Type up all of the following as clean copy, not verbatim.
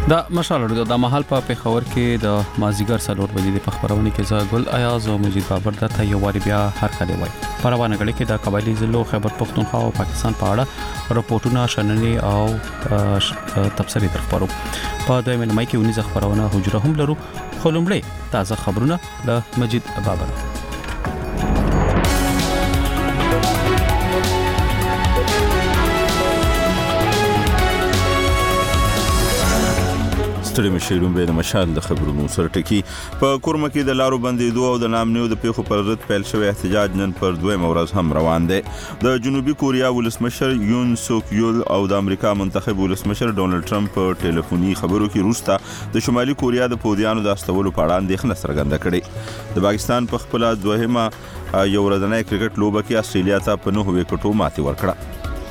دا مشال د محل په پیښور کې د مازیګر سلور بجې د خبرونه کې زګل ایاز او مجید بابر د تیواری بیا هر کله وای پروانه غړي کې د قبایلی ضلعو خیبر پختونخوا او پاکستان په اړه راپورټونه شننې او تبصرې درخبرو په دویمه مې کې ونیز خبرونه حجره هم لرو خو لومړی تازه خبرونه د مجید بابر. ستړي مشیرون به د مشال د خبرونو سره ټکی په کورمه کې د لارو بندیدو او د نامنیو د پیښو پر ضد پیل شوی احتجاج نن پر دویمه ورځ هم روان دی. د جنوبي کوریا ولسمشر یون سوک یول او د امریکا منتخب ولسمشر ډونلډ ټرمپ په ټلیفوني خبرو کې روستا د شمالي کوریا د پودیانو د استولو په اړه اندېښنه څرګنده کړې. د پاکستان په خپل دوهمه یو ورځنۍ کرکټ لوبه کې استرالیا ته په 9 وکټو ماتې ورکړه.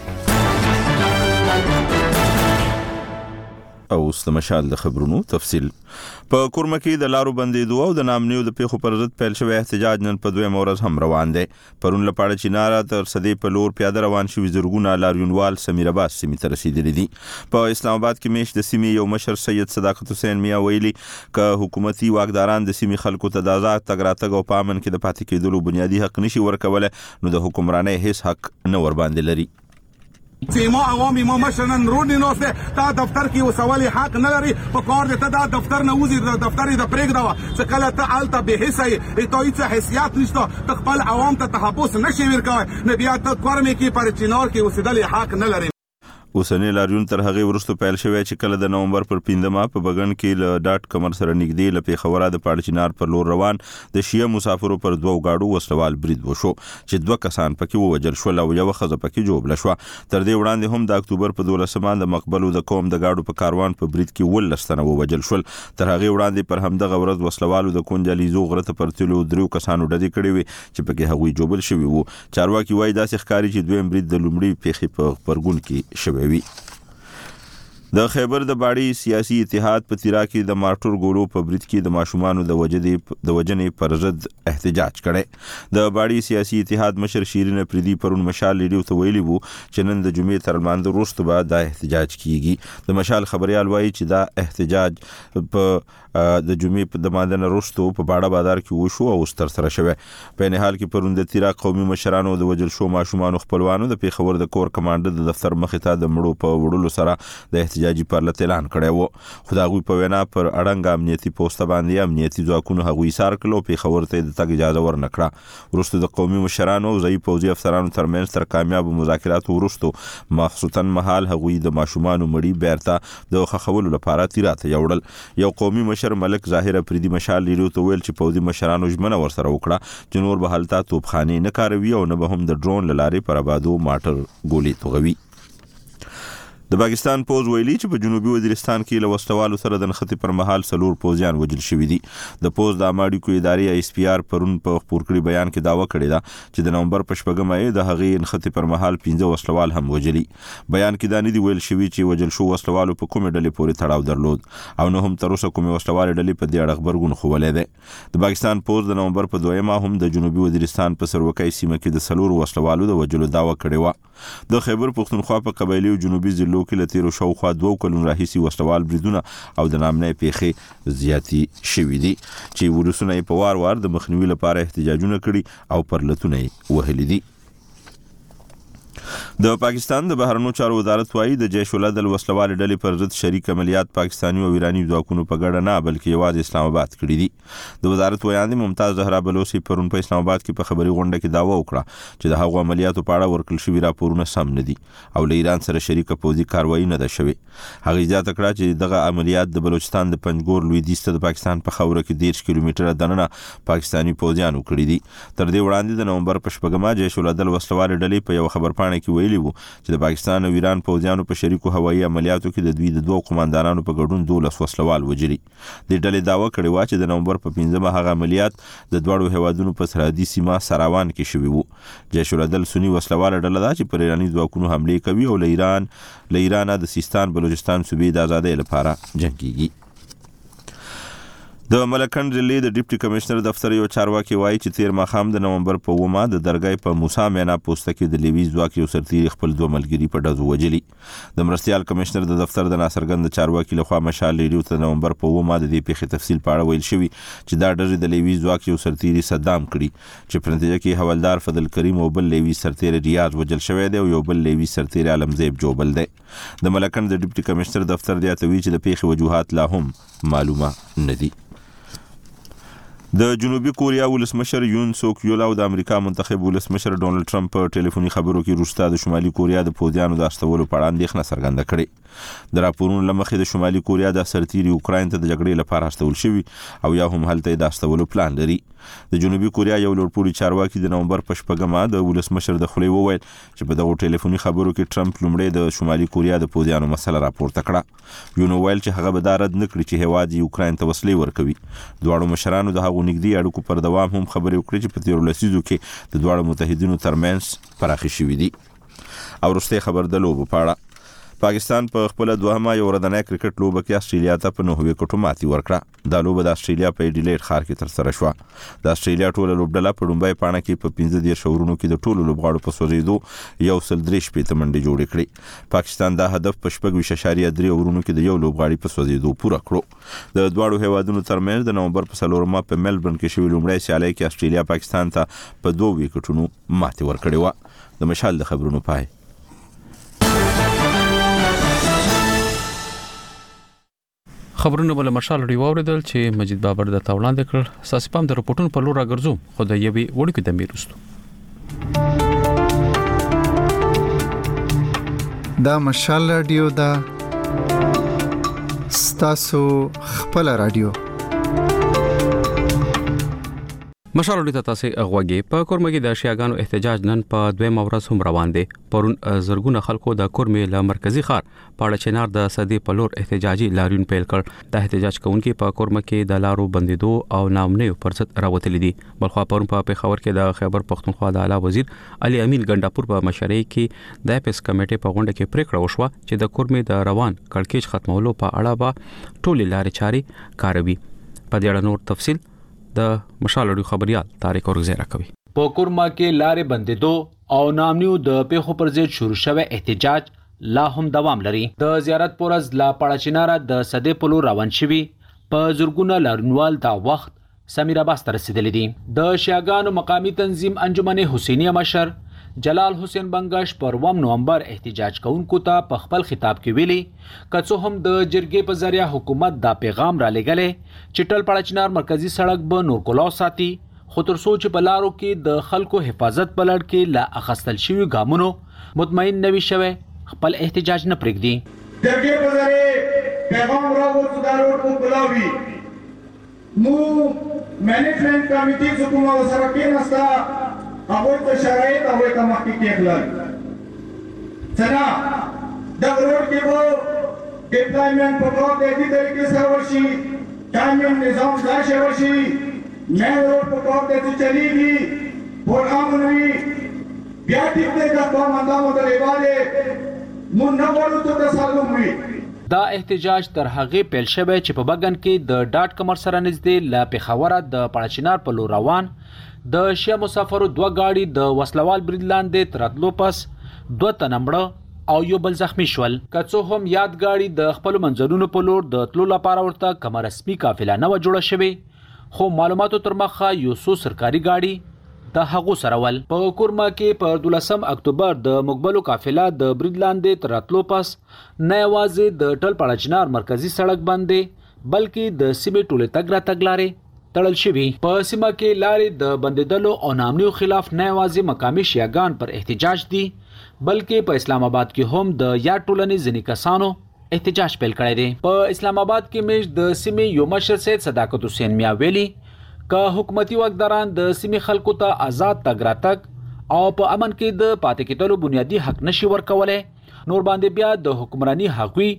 او د مشال د خبرونو تفصیل په کورمه کې د لارو بندیدو او د نامنیو د پیښو پر ضد پیل شوی احتجاج نن په دویمه ورځ هم روان دی. پرون لپاره چیناره تر صدې په لور پیاده روان شوي زرګونه لاریونوال سمیرآباد سیمې ته رسیدلي دي. په اسلام آباد کې میش د سیمې یو مشر سید صداقت حسین میا ویلي ک حکومتي واکداران د سیمې خلکو ته د آزاد تګ راتګ او په امن کې د پاتې کېدلو بنیادی حق نشي ورکوله نو د حکمرانۍ هیڅ حق نه ور باندې لري. ما عوامي ما مشرن رونی نوسته تا دفتر کې وسوالي حق نه لري په کار دې ته دا دفتر نه وزي دفتر دې پرېګ دا چې کله ته الته به حصہ ای ته هیڅ حیثیت نشته خپل عوام ته تحفظ نشي ورکوي نه بیا ته کورمه کې پر چینار کې وسیدل حق نه لري. اوسنی لاریون تر هغه ورستو پیل شوی چې کله د نومبر پر 15 په بغن کې ل ډاټ کمر سره نږدې ل پیښوره د پاړچینار پر لور روان د شیعه مسافرو پر دوه گاډو وسلوال برید وشو چې دوه کسان پکې ووجل شول او یو خزه پکې جوړ شو. تر دې وړاندې هم د اکتوبر په 12 د مقبلو د قوم د گاډو په کاروان په برید کې ولستنه ووجل شول. تر هغه وړاندې پر همدغه ورځ وسلوالو د کونجلیزو غرته پر تلو درو کسانو ډډې کړې وي چې پکې هغوی جوړل شوی وو. چارواکي وایي داسې ښکاری چې دویم برید د لومړي پیښې په پرګون کې شوی وي. د خیبر د باړی سیاسي اتحاد په تیرا کې د مارټور ګولو په برید کې د ماشومانو د وجنې پر ضد احتجاج کړي. د باړی سیاسي اتحاد مشر شیرین پریدي پرون مشال لیډیو ته ویلي وو چې نن د جمعې تر لمانځه وروسته به دا احتجاج کیږي. د مشال خبريال وایي چې دا احتجاج په د جمعې په دماندنه وروسته په باړه بازار کې وشو او ستر سره شوه. په نه حال کې پرون د تیرا قومي مشرانو د وجل شو ماشومانو خپلوانو د پیښور د کور کمانډر د دفتر مخې ته د مړو په وړلو سره د احتجاجي پرلط اعلان کړی وو. خداغوی په وینا پر اړنګ امنیتي پوسټ باندې امنیتي ځواکونو هغوی سار کړو پیښور ته د تګ اجازه ورنکړه. وروسته د قومي مشرانو او ضعیف پوځي افسرانو ترمنځ تر کامیاب مذاکراتو وروسته مخصوصا مهال هغوی د ماشومانو مړي بیرته د خخولو لپاره تیراته یوړل. یو قومي مشر ملک ظاهر پریدي مشال لیدو ته ویل چې پوځي مشرانو ژمنه ورسره وکړه چې نور به هلته توپخانې نه کاروي او نه به هم د ډرون لارې پر آبادو ماټر ګولې توغوي. د پاکستان پوز ویلي چې په جنوبي وزیرستان کې له وسلوالو سره د نښتې پر مهال سلور پوزیان وجل شوي دي. د پوز د اماډیکو ادارې ایس پی آر پرون په خپور کړي بیان کې داوا کړې ده چې د نومبر په 14مه د هغې نښتې پر مهال 15 وسلوال هم وجلي. بیان کې دا نه دی ویل شوي چې وجل شو وسلوالو په کومې ډلې پورې تړاو درلود او نه هم تر اوسه کومې وسلوالې ډلې په دې اړه خبرګون خولی دی. د پاکستان پوز د نومبر په 2مه هم د جنوبي وزیرستان په سروکۍ سیمه کې د سلور وسلوالو د وجلو داوا کړې وه. د خیبر پختونخوا په قبایلی او جنوبي ضلعو کې له تیرو شاوخوا 2 کلونو راهیسې وسلوال بریدونه او د نامنۍ پیښې زیاتې شوي دي چې ولسونه یې په وار وار د مخنیوي لپاره احتجاجونه کړي او پرلتونه یې وهلي دي. د پاکستان د بهرنیو چارو وزارت وايي د جیش العدل وسلوال ډلې پر ضد شریک عملیات پاکستاني او ایرانی ځواکونو په ګډه نه بلکې یوازې اسلام آباد کړي دي. د وزارت ویاند ممتاز زهرا بلوچي پرون په اسلام آباد کې په خبري غونډه کې داوا وکړه چې د هغو عملیاتو په اړه ورکړل شوي راپورونه سم نه دي او له ایران سره شریک پوځي کاروایی نه ده شوې. هغه زیاته کړه چې دغه عملیات د بلوچستان د پنجګور لویدیځ ته د پاکستان په خاوره کې 10 کیلومتره دننه پاکستاني پوځیانو کړي دي. تر دې وړاندې د نومبر په 14مه جیش العدل وسلوال ډلې په یو خبرپاڼه کې ویلي وو چې د پاکستان او ایران پوځیانو په شریکو هوایي عملیاتو کې د دوی د دوه قوماندانانو په ګډون 12 وسلوال وجري. د ډلې داوا کړې و چې د نومبر په 15مه هغه عملیات د دوړو هوادونو په سرحدي سیمه سراوان کې شوی وو. جیش العدل سنی وسلوال ډله ده چې پر ایرانی ځواکونو حمله کوي او له ایران د سیستان بلوچستان صوبې د آزادۍ لپاره جنګيږي. د ملکند ضلع د ډیپټي کمشنر دفتر یو چارواکي وایي چې تیر ماښام د نومبر په 9 د درګای په موسی مینا پوسټ کې د لیوي ځواک یو سرتیری خپل دوه ملګري په ډزو وجلي. د مرستيال کمشنر د دفتر د ناصرګند چارواکي لخوا مشال ریډیو ته نومبر په 9 د دې پیښې تفصیل په اړه ویل شوی چې دا ډزې د لیوي ځواک یو سرتیری صدام کړي چې په نتیجه کې حوالدار فضل کریم او بل لیوي سرتیری ریاض وجل شوی دی او یو بل لیوي سرتیری علمزیب جوبل دی. د ملکند د ډیپټي کمشنر دفتر دی ته وی چې د پیښې وجوهات لا هم معلومه نه دي. د جنوبي کوریا ولسمشر یون سوک یول او د امریکا منتخب ولسمشر ډونلډ ټرمپ په ټلیفوني خبرو کې روستا د شمالي کوریا د پوځیانو د استولو په اړه اندېښنه څرګنده کړې. د راپورونو لمخې د شمالي کوریا د سرتیری اوکراین ته د جګړې لپاره استول شوی او یا هم هلته د استولو پلان لري. د جنوبي کوریا یو لوړپوړي چارواکي د نومبر په 8 د ولسمشر د خولې وویل چې په دغه ټلیفوني خبرو کې ټرمپ لومړی د شمالي کوریا د پوځیانو مسله راپورته کړه. یون ویل چې هغه به دا رد نه کړي چې هیواد یوکراین ته وسلې ورکوي. دواړو مشرانو د هغو نږدې اړیکو پر دوام هم خبرې وکړې چې په تیرو لسیزو کې د دواړو متحدینو ترمنځ پراخې شوې دي. او وروستۍ خبر د لوبو په اړه. پاکستان په خپل دوهمه یو ورځنۍ کرکټ لوبه کې استرالیا ته په 9 وکټو ماتې ورکړه. دا لوبه د استرالیا په ایډیلیډ ښار کې ترسره شوه. د استرالیا ټوله لوبډله په لومړۍ پاڼه کې په 15 شهورونو کې د ټولو لوبغاړو په سوځېدو 103 منډې جوړې کړې. پاکستان دا هدف په 4.3 اورونو کې د یو لوبغاړي په سوځېدو پوره کړو. د دواړو هیوادونو ترمنځ د نومبر په 4 په ملبورن کې شوی لومړی سیالي کې استرالیا پاکستان ته په 2 وکټونو ماتې ورکړې و. د مشال د خبرونو پای. خبرونه بل مشال ریو اوریدل چې مجید بابر د تاولاند کړ. ساسي پام د رپورټونو په لور راګرځو خو د یوې وړوکې د میرستو دا مشال رادیو دا ستاسو خپل رادیو. مشال ورته تاسو اغوږی په کورمګي د اشیاګانو احتجاج نن په 2 ورځ هم روان دي. پرون زرګونه خلکو د کورمې له مرکزی ښار پاړه چنار د صدې په لور احتجاجي لاریون پیل کړ. د احتجاج کوونکو په کورمګي د لارو بندیدو او نامنیو پرڅت راوتل دي. بلخوا پرون په پیښور کې د خیبر پختونخوا د اعلی وزیر علي امین ګنداپور په مشرۍ کې د اپس کمیټې په غونډه کې پریکړه وشوه چې د کورمې د روان کړکېچ ختمولو په اړه به ټولې لارې چارې کاروي. په دې اړه نور تفصیل د مشالړو خبريال طارق اورغزی راکوي. په کورما کې لارې بندیدو او نامنیو د پیښو پر ضد شروع شوه احتجاج لا هم دوام لري. د زیارت پورز لا پړچیناره د صدې په لور روان شوي په زرګونه لارنوال دا وخت سمیر عباس ته رسیدلی دي. د شیعاګانو مقامی تنظیم انجمن حسینیه مشر جلال حسین بنگش پر 1 نومبر احتجاج کوونکو ته په خپل خطاب کې ویلي کڅو هم د جرګې په ذریعہ حکومت دا پیغام را لګلې چې ټل پړچنار مرکزی سړک به نور کولاو ساتي خو تر سوچ په لارو کې د خلکو حفاظت په لړ کې لا اخستل شوی ګامونو مطمئن نوي شوه خپل احتجاج نه پرېږدي. جرګې په ذریعہ پیغام راوړو دا روډ مو کولاوي مو مینجمنت کمیټې حکومت سره کې نستا هغه ته شرایط هغه ته مخکې کېدل څنګه د روډ کې وو ډیپلایمنٹ په کومه طریقې سره ورشي قانون نظام ځای ورشي مین روډ په کومه طریقې چلیږي پروګرام وي بیا دې د قوم اندامو ته لیواله مون نه ورو ته تسلم وي. دا احتجاج تر هغه پیل شوه چې په بغن کې د ډاټ کمر سره نږدې لا پیښور د پړچینار په لور روان د شیا مسافرو 2 گاډي د وسلوال برید لاندې تراتلو پس 2 تنمړه او یو بل زخمی شول. کڅو هم یاد گاډي د خپل منځونو په لور د تلو لپاره ورته کوم رسمي قافله نه جوړه شوی خو معلوماتو تر مخه یو څو سرکاري گاډي د هغو سره ول. په کورما کې په 12 اکتوبر د مقبلو قافله د برید لاندې تراتلو پس نه یوازې د ټل پړچنار مرکزی سړک باندې بلکې د سیمې ټوله تګ را تګلارې تړل شوی. په سیمه کې لارې د بندیدلو او نامنیو خلاف نه یوازې مقامي شیعاګان پر احتجاج دي بلکې په اسلام آباد کې هم د یا ټولنې ځینې کسانو احتجاج پیل کړی دی. په اسلام آباد کې مش د سیمې یو مشر سید صداقت حسین میا ویلي که حکومتي واکداران د سیمې خلکو ته آزاد تګ راتګ او په امن کې د پاتې کېدلو بنیادی حق نشي ورکولای نور باندې بیا د حکمرانی حقوي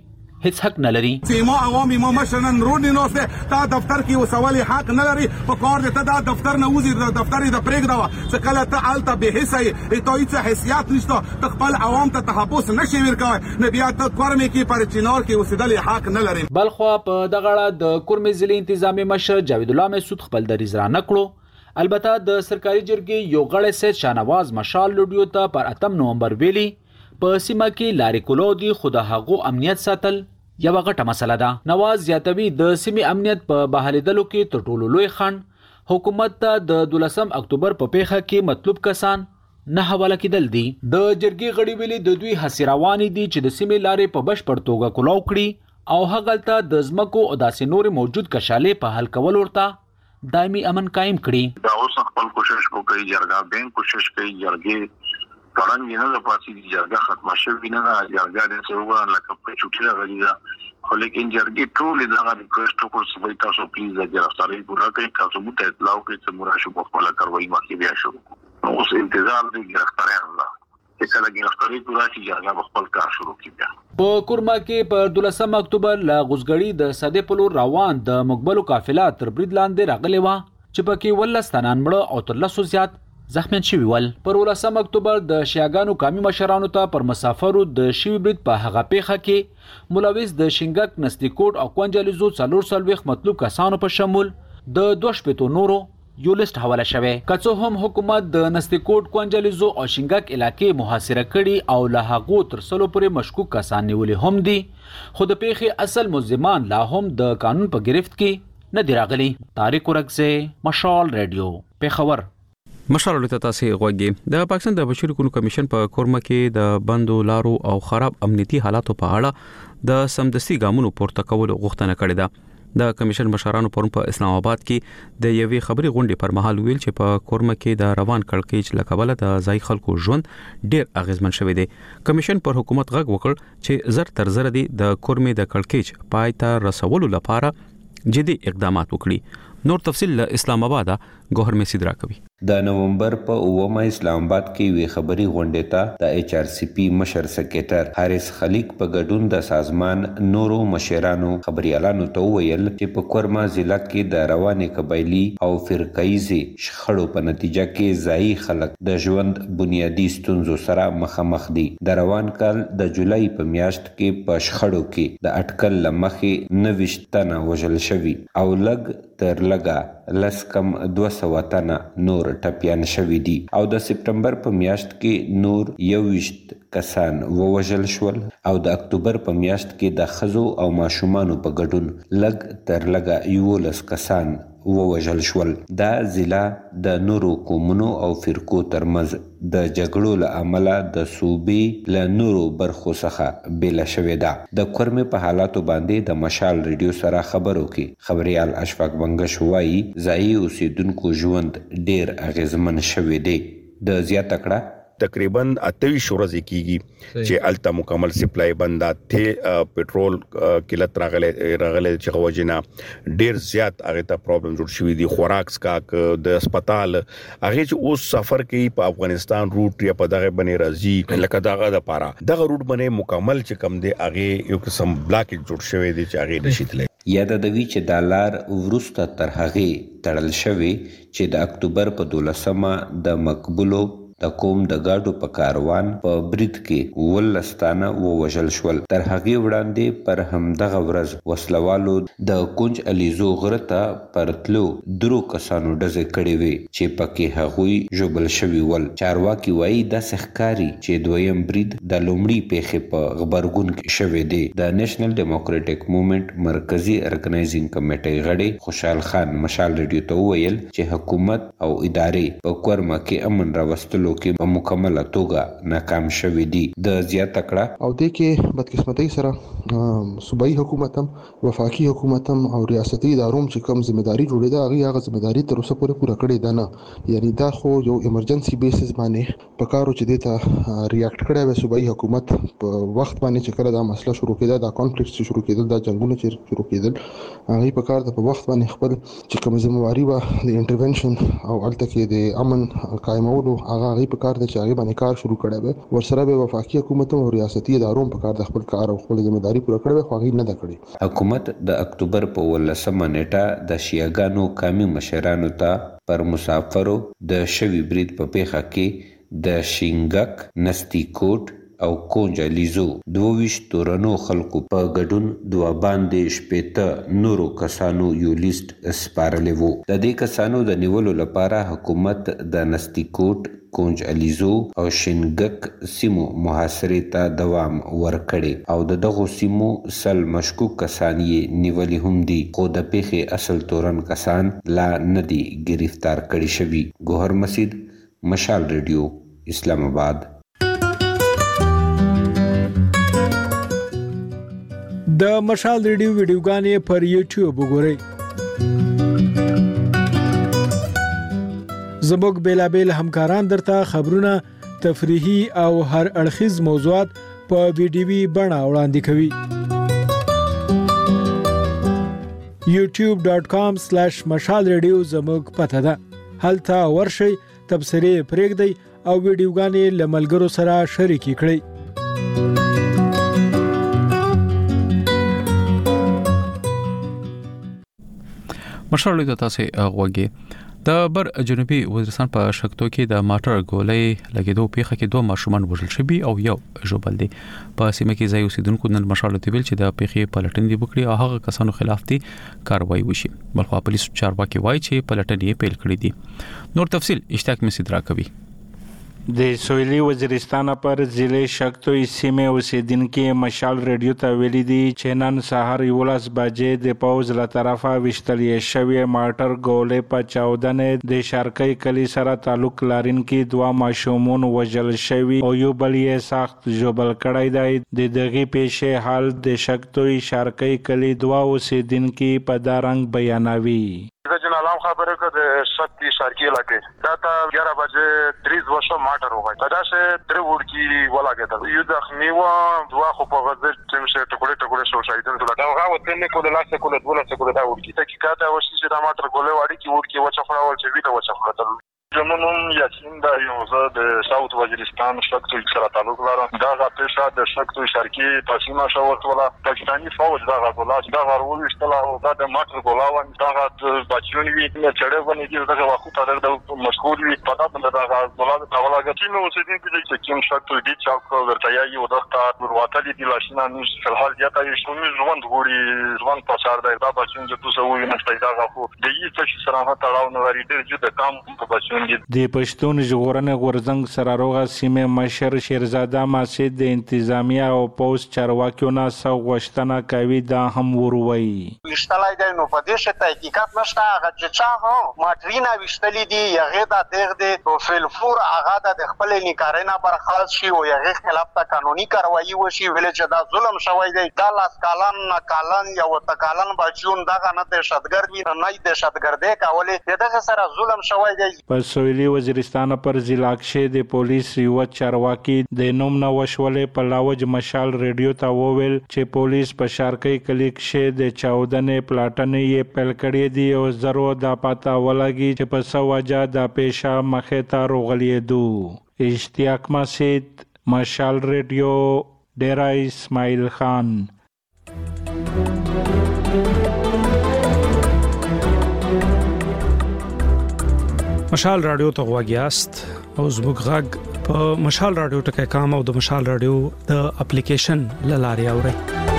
هیڅ حق نه لري. سیما عوامي ما مشرن روډ نه نوسته تا دفتر کې وسوالي حق نه لري په کار دې ته دا دفتر نه وزي دفتر دې پرېګ دا چې کله ته آلته به حصہ ای ته هیڅ حیثیت نشته خپل عوام ته تحفظ نشي ورکوي نه بیا ته کورمه کې پر چینار کې اوسېدل حق نه لري. بلخو په دغه اړه د کورمې ضلع انتظامی مشر جاوید الله مسعود خپل دریځ را نکړو. البته د سرکاري جرګې یو غړی سید شاهنواز مشال لوډیو ته پر 8 نومبر ویلي په سیمه کې لارې کولو دي خو د هغو امنیت ساتل یو غټه مسله ده. نواز زیاتوي د سیمې امنیت په بحالېدلو کې تر ټولو لوی خنډ حکومت ته د 12 اکتوبر په پیښه کې مطلوب کسان نه حواله کېدل دي. د جرګې غړي ویلي د دوی هڅې روانې دي چې د سیمې لارې په بشپړ توګه کلاو کړي او هغه ته د ځمکو او داسې نور موجود کشالې په حل کول ورته دایمي امن قائم کړي. دا اوس خپل کوشش وکړي جرګه بین کوشش کوي جرګې پرنګ نه د پاتې جرګه ختمه شوې نه ده جرګه د څوګه لکه په چوټي راغلي ده خو لیکن جرګې ټول دغه ریکوست وکړ چې تاسو پلیز د گرفتاری پورا کړئ تاسو مو ته اطلاع کړئ چې مرا شو په خپل کاروایی مخکې بیا شو اوس انتظار دی گرفتاری الله چې کله گرفتاری پورا شي جرګه خپل کار شروع کړي. په کورما کې په 12 اکتوبر لا غوسګړی د صدې په لور روان د مقبلو قافله تر برید لاندې راغلی و چې پکې ولس تنان مړه او تر لسو زیات زخمیان شوي ول. پر 12 اکتوبر د شیاګانو قومي مشرانو ته پر مسافرو د شوي برید په هغه پیښه کې ملوث د شینګک نستیکوټ او کوانجالیزو 440 مطلوب کسانو په شمول د 2 نورو یو لیست حواله شوه. کڅو هم حکومت د نستیکوټ کوانجالیزو او شینګک علاقې محاصره کړي او له هغو تر سلو پورې مشکوک کسان نیولي هم دي خو د پیښې اصل ملزمان لا هم د قانون په گرفت کې نه دی راغلي. طارق ورکزه مشال رادیو پیښور. مشال له تاسو غوږی د پاکستان د بشري حقوقو کمیشن په کورما کې د بندو لارو او خراب امنیتي حالاتو په اړه د سمدستي ګامونو پورته کول غوښتنه کړې ده. د کمیشن مشرانو پرون په اسلام آباد کې د یوې خبري غونډې پر مهال ویل چې په کورما کې د روان کړکېچ لکبله د ځای خلکو ژوند ډیر اغیزمن شوی دی. کمیشن پر حکومت غږ وکړ چې زر تر زر دی د کورمې د کړکېچ پای ته رسولو لپاره جدي اقدامات وکړي. نور تفصیل له اسلام آباد ګوهر مسیدرا کوي. د نومبر په 9 اسلام آباد کې وی خبري غونډه ته د ایچ آر سی پی مشر سکریټر حارث خلیق په ګډون د سازمان نورو مشرانو خبريالانو ته ویل چې په کورما ضلع کې د روانې قبایلی او فرقایي شخړو په نتیجه کې ځای خلک د ژوند بنیادی ستونزو سره مخامخ دي. د روان کال د جولای په میاشت کې په شخړو کې د اټکل لمخې 29 تنه وژل شوي او لګ تر لګا لسکم 200 تنه نور ټپيان شوي دي او د سپټمبر په میاشت کې نور 21 کسان ووژل شول او د اکتوبر په میاشت کې د خزو او ماشومانو په ګډون لګ تر لګا 11 کسان ووژل شول. دا ضلع د نورو قومونو او فرقو ترمنځ د جګړو له امله د صوبې له نورو برخو څخه بیل شوې ده. د کورمې په حالاتو باندې د مشال ریډیو سره خبرو کې خبريال اشفاق بنگش وایي ځایي اوسیدونکو ژوند ډیر اغیزمن شوی دی. د زیاته کړه تقریبا 28 ورځې کیږي چې الته مکمل سپلای بندا ته پټرول قلت راغله چې غوجنا ډیر زیات هغه ته پرابلم جوړ شوې دي. خوراک سکاک د هسپتال هغه چې اوس سفر کوي په افغانستان روټ یا په دغه باندې راځي لکه دغه د پاره دغه روټ باندې مکمل چې کم دی هغه یو قسم بلاک جوړ شوی دی چې هغه نشیتل. یاد د وی چې دالر ورسته تر هغه تړل شوی چې د اکتوبر په 12مه د مقبولو د کوم د گاډو په کاروان په برید کې ولستانه ووژل شول. تر هغه وړاندې پر همدغه ورځ وسلوالو د کونج الیزو غرته پرتلو درو کسانو ډزې کړې وي چې پکې هغوی ژوبل شوي ول. چارواکي وایي د سخکاری چې دویم برید د لومړي پیښې په غبرګون کې شوی دی. د نېشنل ډیموکراټک موومېنټ مرکزی ارګنایزینګ کمیټې غړي خوشحال خان مشال ریډیو ته ویل چې حکومت او ادارې په کورما کې امن راوستلو کې په مکمله توګه ناکام شوي دي. د زیاته کړه او د کې بدقسمتۍ سره صوبایي حکومت هم وفاقي حکومت هم او ریاستي ادارو چې کوم ځمېداري جوړېده هغه ځمېداري تر اوسه پورې پوره کړې ده نه. یعنی دا خو یو ایمرجنسي بیسس باندې په کارو چې دته ریاکټ کړی وي صوبایي حکومت په وخت باندې چې کله دا مسله شروع کېده دا کانفلیکټ چې شروع کېدل دا جنگونه چې شروع کېدل هغه په کار د په وخت باندې خپل چې کوم ذمہواری و د انټرونشن او الته کې د امن قائمولو هغه هغه په کار د چاغي باندې کار شروع کړی به ورسره به وفاقي حکومت او ریاستي ادارو په کار د خپل کار او خپل ځمېداري پوره کړې خو هغه نه ده کړې. حکومت د اکتوبر په 18 نیټه د شیعاګانو قومي مشرانو ته پر مسافرو د شوی برید په پیښه کې د شینګک، نستی کوټ او کونجالیزو 22 تورنو خلکو په ګډون دوا باندې شپېته نورو کسانو یو لیست سپارلی وو. د دې کسانو د نیولو لپاره حکومت د نستی کوټ، کونجالیزو او شینګک سیمو محاصرې ته دوام ورکړي او د دغو سیمو سل مشکوک کسان یې نیولي هم دي، خو د پیښې اصل تورن کسان لا نه دي گرفتار کړي شوي. ګوهر مسید، مشال ریډیو، اسلام آباد. د مشال ریډیو ویډیوګانې پر یوټیوب وګورئ. زموږ بیلابیل همکاران درته خبرونه، تفریحي او هر اړخیز موضوعات په ویډیوي بڼه وړاندې کوي. youtube.com/مشال ریډیو زموږ پته ده. هلته ورشئ، تبصرې پرېږدئ او ویډیوګانې له ملګرو سره شریکې کړئ. مشال ته تاسو غوږی د بر جنوبي وزیرستان په شکتو کې د ماټر ګولۍ لګیدو پیښه کې 2 ماشومان وژل شوي او یو ژوبل دي. په سیمه کې ځای اوسیدونکو نن مشال ته ویل چې د پیښې پلټنې وکړي او هغه کسانو خلاف دي کاروایی وشي. بلخو پولیس چارواکي وایي چې پلټنې پیل کړې دي. نور تفصیل اشتاق مسیدرا کوي. د سویلي وزیرستان پر ضلع شکتوی سیمه اوسیدونکو مشال ریډیو ته ویلي دي چې نن سهار 11 بجې د پوز له طرفه وشتلې شوی ماټر ګولې په چاودنې د شارکۍ کلی سره تعلق لرونکي 2 ماشومان وژل شوي او یو بل یې سخت ژوبل کړی دی. د دغه پیښې حال د شکتوی شارکۍ کلی 2 اوسیدونکو په دارنګ بیانوي. د جنالام خبره که د شکتی شارکی علاقې دا تا 11 بجې 30 ورشو ماټر وغای دا شه درې وړکی ولاګه یو زخمی و دوا خو په غزل چې شه ټکوړې شو شایدن دا هغه وته نه کوله لاسه کوله دوله څه کوله دا وړکی تحقیقات او چې دا ماټر ګولې واړی کی وړکی وچه خړاول چې ویډیو وچه خړاول. زمونږ یاسین دا یو زه د ساوث وزیرستان شکتوی سره تعلق لرم. دا غاپېښه د شکتوی شرقي تاسیمه شوت ولا پاکستاني فوج دا غولا دا غرول استلا او دا د ماټر ګولاون دا د بچون وی نه چړې باندې چې دا وخت تر د مشهور وی پتا بند دا غولا دا ولا چې نو اوسې دي چې کوم شکتوی دي چاک ورته یو دغه ورواته دي لاشنا نش په حال یاته شو می ژوند غوري ژوند په سر دا بچون چې تاسو وی نه ستای دا غو د یی څه سره تړاو نه لري ډېر جوړ کام په بچون د پښتون ژغورنې غورځنګ سراروغه سیمه مشر شیرزاده مسجد د انتظامیه او پوس چارواکیو نه سو غوښتنه کوي دا هم وروي. وشتلای دی نو په دې شته حقیقت نشته هغه چې چا ماټرینا وشتلی دی هغه دا دغه د فلفور هغه د خپل نکارینه برخاص شي او هغه خلاف ته قانوني کاروایی وشي ویل چې دا ظلم شوی دی. دا لاس کالن یو تکالن بچون دغه نه دهشتګرد وي نه دهشتګردي کولې دغه سره ظلم شوی دی. په سویلي وزیرستان پر ضلع کې د پولیس یو چارواکي د نوم نه وشولې په لاوج مشال ریډیو ته وویل چې پولیس په شارکۍ کلی کې د چاودنې پلاټنې یې پیل کړې دي او زرو د پاتا ولګي چې په سوجا د پیښه مخه ته روغلیدو. اشتیاق مسید، مشال ریډیو، ډیرا اسماعیل خان. مشال رادیو ته غواګیاست او زموږ غږ په مشال رادیو ټکي کام او د مشال رادیو د اپلیکیشن لاري اوري.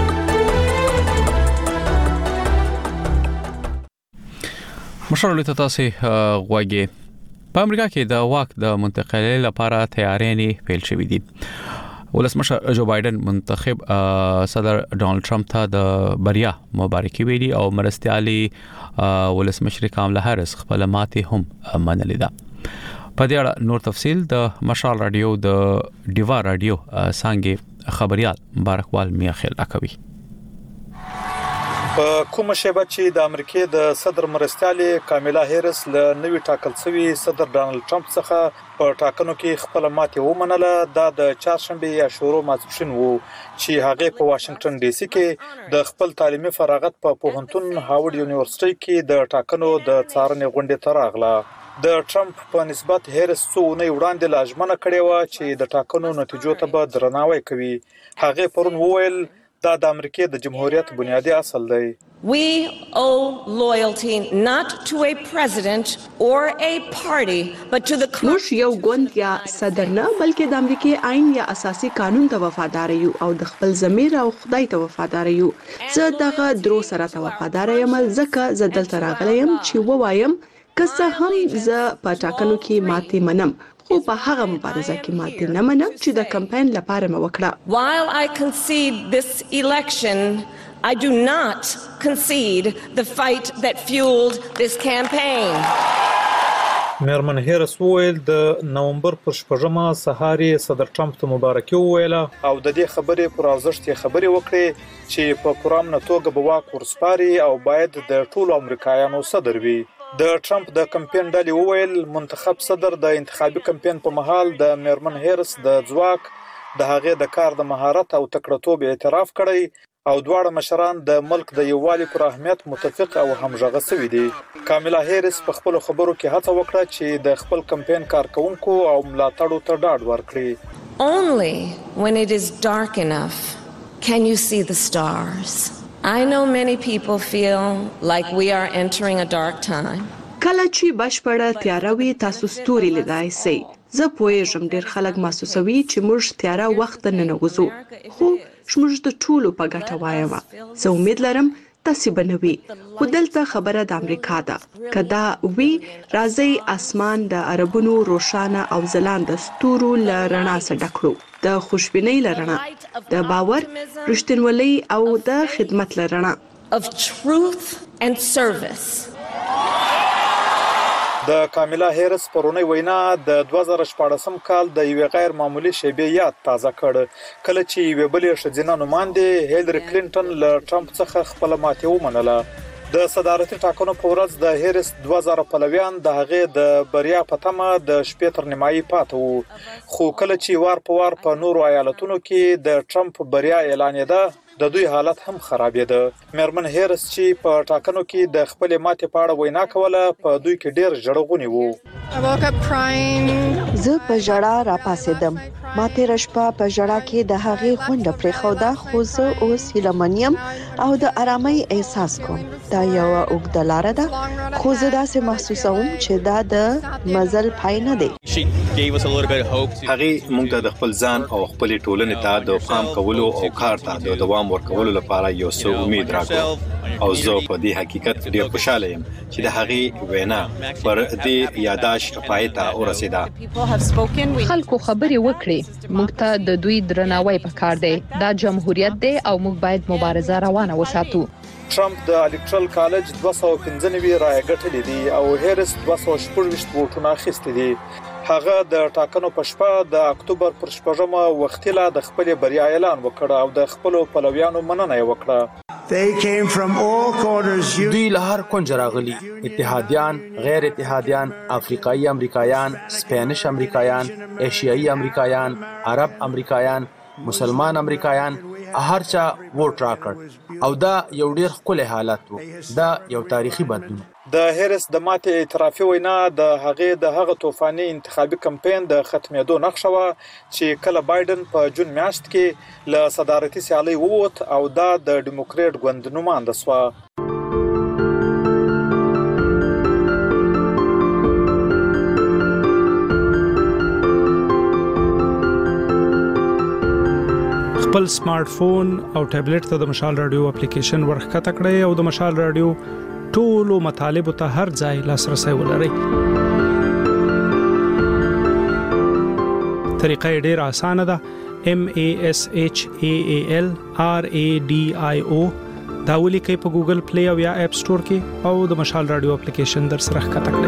مشال رادیو ته تاسو غواګي. په امریکا کې د واک د منتقلۍ لپاره تیارې پیل شوې دي. ولسمشر جو بایدن منتخب صدر ډونالد ټرمپ ته د بریا مبارکي ویلي او مرستيالي ولسمشر کاملا هریس خپل ماته هم منلې ده. په دې اړه نور تفصيل د مشال رادیو د ډیوا رادیو څنګه خبريال مبارکوال میاخیل اکوي. په کوم شیبه چې د امریکای د صدر مرستيالي کاملا هریس له نوي ټاکل شوی صدر ډونالد ټرمپ څخه په ټاکنو کې خپل ماته ومنله. دا د چهارشنبه یا شورو ماسپښین وو چې هغه په واشنگټن ډي سي کې د خپل تعلیمي فراغت په پوهنتون هاورډ یونیورسيټي کې د ټاکنو د څارنې غونډې ته راغله. د ټرمپ په نسبت هریس څو نه وړاندې لاجمنه کړې و چې د ټاکنو نتیجو ته به درناوی کوي. هغه پرون وویل دا د امریکای د جمهوریت بنیادی اصل دی. We owe loyalty not to a president or a party but to the موږ یو ګوند یا صدر نه بلکې د امریکای آئین یا اساسي قانون ته وفادار یو او د خپل ضمیر او خدای ته وفادار یو. زه دغه درو سره ته وفادار یم ځکه زه دلته راغلی یم چې ووایم که څه هم زه په ټاکنو کې ماتې منم خو په هغه مبارزه کې ماتې نه منم چې د کمپاین لپاره مې وکړه. While I concede this election, I do not concede the fight that fueled this campaign. میرمن هریس وویل د نومبر پر 8مه سهار صدر ټرمپ ته مبارکي وویله او د دې خبرې پر ارزښت خبرې وکړې چې په پرامنه توګه به واک ورسپاري او باید د ټولو امریکایانو صدر وي. د ټرمپ د کمپاین ډلې وویل منتخب صدر د انتخابي کمپاین په مهال د میرمن هریس د ځواک د هغې د کار د مهارت او تکړتوب اعتراف کړی او دواړه مشران د ملک د یووالي پر اهمیت متفق او همغږي شوي دي. کاملا هریس په خپل خبرو کې هڅه وکړه چې د خپل کمپاین کارکونکو او ملاتړو ته ډاډ ورکړي. Only when it is dark enough can you see the stars. I know many people feel like we are entering a dark time. کله چې بشپړه تیاره وي تاسو ستوري لیدای شئ. زه پوهیږم ډېر خلک محسوسوي چې موږ تیاره وخت نه نغوزو خو موږ د ټولو په ګټه وایم. زه امید لرم تاسو بنوي خو دلته خبره د امریکا ده کدا وی راځي اسمان د عربونو روشانه او ځلانده ستورو لرنا سډکړو د خوشبینۍ لرنا د باور رښتینولۍ او د خدمت لرنا of truth and service. د کاملا هریس پرونی وینا د 2014 کال د یو غیر معمولی شیبې یاد تازه کړ کله چې یو بلې شجنه نماینده هیلری کلینټن له ټرمپ څخه خپل ماتې ومنله. د صدارتي ټاکنو په ورځ د هریس 2000 پلویان د هغې د بریا په تمه د شپې تر نیمایي پاتې وو خو کله چې وار په وار په نورو ایالتونو کې د ټرمپ بریا اعلانېده د دوی حالت هم خرابېده. میرمن هریس چې په ټاکنو کې د خپل ماتې په اړه وینا کوله په دوی کې ډېر ژړغوني وو. زه په ژړا راپاسېدم. ما تېره شپه په ژړا کې د هغې غونډه پرېښوده خو زه اوس هیله یم او د آرامۍ احساس کوم. دا یوه اوږده لاره ده خو زه داسې محسوسوم چې دا د مزل پای نه دی. هغه موږ ته د خپل ځان او خپل ټولنې ته د قام کولو او کار ته د دوام ورکولو لپاره یو څه امید راکړ او زه په دې حقیقت ډېر خوشاله یم چې د هغې وینا پر دې یاداشت پای ته ورسېده. خلکو خبرې وکړي موږ ته د دوی درناوی پکار دی. دا جمهوریت دی او موږ باید مبارزه روانه وساتو. ټرمپ د الکټرل کالج 295 رایې ګټلې دي او هریس 214 ووټونه اخیستي دي. هغه د ټاکنو په شپه د اکتوبر پر 8مه وختي لا د خپل بریا اعلان وکړ او د خپل پلویانو مننه وکړه. دوی له هر کونج راغلي، اتحادیان، غیر اتحادیان، افریقایي امریکایان، سپینش امریکایان، ایشیایي امریکایان، عرب امریکایان، مسلمان امریکایان، هر چا ووټ راکړ او دا یو ډیر ښکلی حالت وو. دا یو تاریخي بدلون. د هریس د ماتې اعترافي وینا د هغې د هغه طوفاني انتخابي کمپاین د ختمېدو نښه وه چې کله بایدن په جون میاشت کې له صدارتي سیالۍ ووت او دا د ډیموکریټ ګوند نماینده شوه. خپل سمارټ فون او ټابلیټ ته د مشال رادیو اپلیکیشن ورخکته کړئ او د مشال رادیو ټولو مطالبه ته هر ځای لاسرسي ولرئ. طریقه ډېر اسانه ده. MASHAAL RADIO دا ولیکئ په ګوګل پلی او یا اپ سٹور کې او د مشال رادیو اپلیکیشن در سره ښکته کړئ.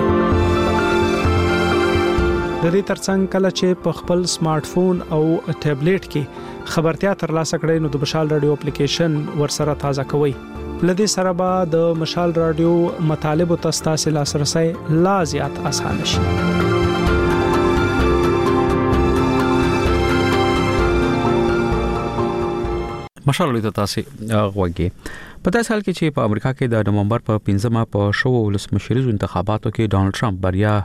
د دې ترڅنګ کله چې په خپل سمارټ فون او ټابلیټ کې خبرتیا ترلاسه کړئ نو د مشال رادیو اپلیکیشن ورسره تازه کوئ. لدې سره به د مشال رادیو مطالب او تاسو لاسرسي لا زیات آسان شي. مشال رادیو تاسو غوږی په داسې حال کې چې په امریکا کې د نومبر په 15مه په شو ولسمشریزو انتخاباتو کې ډونالد ټرمپ بریا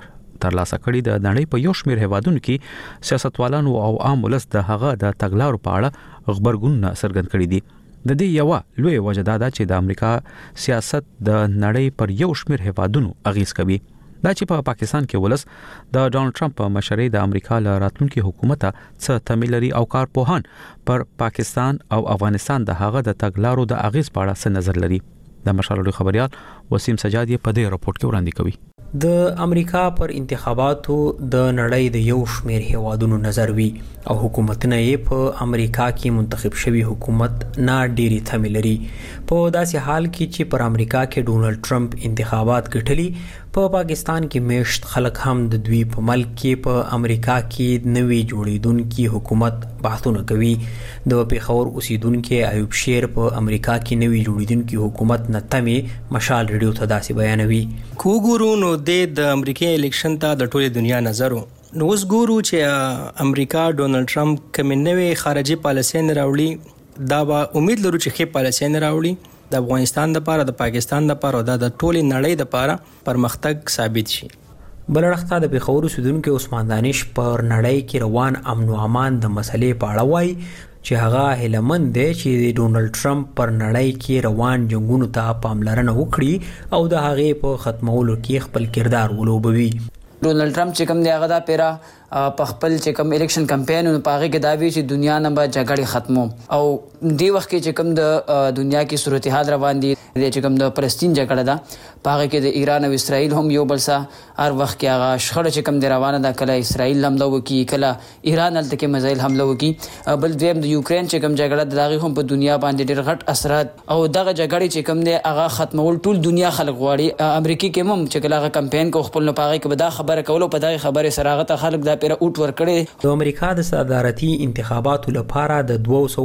ترلاسه کړي د نړۍ په یو شمېر هیوادونو کې سیاستوالانو او عام ولس د هغه د تګلارو په اړه خبرګون څرګند کړي دي. د دې یو لوی وجه دا ده چې د امریکا سیاست د نړۍ پر یو شمېر هیوادونو اغیز کوي. دا چې په پاکستان کې ولس د ډونالد ټرمپ په مشرۍ د امریکا له راتلونکي حکومت څخه تمایل لري او کارپوهان پر پاکستان او افغانستان د هغه د تګلارو د اغیز په اړه څه نظر لري. د مشال خبريال وسیم سجادي په دې راپورټ کې وړاندې کوي. د امریکا پر انتخاباتو د نړۍ د یو شمېر هیوادونو نظر وی او حکومتونه یې په امریکا کې منتخب شوی حکومت نه ډېری تمایل لري. په داسې حال کې چې پر امریکا کې ډونالد ټرمپ انتخابات ګټلي، په پاکستان کې میشت خلک هم د دوی په ملک کې په امریکا کې نوې جوړیدونکي حکومت بحثونه کوي. د پیښور اوسیدونکو ایوب شیر په امریکا کې نوې جوړیدونکي حکومت نتمه مشال ریډیو ته داسې بیانوي. کوګورو نو د امریکای الیکشن ته د ټوله دنیا نظر نو اوس ګورو چې امریکا ډونالد ټرمپ کوم نوې خارجي پالیسي نه راوړي، دا به امید لرو چې ښه پالیسي نه راوړي د افغانستان لپاره، د پاکستان لپاره او د ټولې نړۍ لپاره پرمختګ ثابت شي. بلړخته د پیښور اوسیدونکو عثمان دانش پر نړۍ کې روان امن او امان د مسلې په اړه وایي چې هغه هیلمند دی چې ډونالد ټرمپ پر نړۍ کې روان جنگونو ته پاملرنه وکړي او د هغې په ختمولو کې خپل کردار ولوبوي. ډونالد ټرمپ چې کوم دی هغه دا پیرا په خپل چې کوم الیکشن کمپاین په هغه کې دا وی چې دنیا نه به جګړې ختمو او دی وخت کې چې کوم د دنیا کې صورتحال روان دي چې کوم د فلسطین جګړه ده په هغه کې د ایران او اسرائیل هم یو بل سره هر وخت کې هغه شخړه چې کوم دی روانه ده، کله اسرائیل حمله وکي، کله ایران هلته کې میزایل حمله وکي، بل دویم د یوکرين چې کوم جګړه ده هغه هم په دنیا باندې ډېر غټ اثرات او دغه جګړې چې کوم دی هغه ختمول ټول دنیا خلک غواړي. امریکا کې هم چې کله هغه کمپاین کو خپل نه پاغي کې به دا خبره کولو په دغه خبره سراغت خلک دا پیره اوټ ور کړي. د امریکا د صدارتي انتخاباتو لپاره د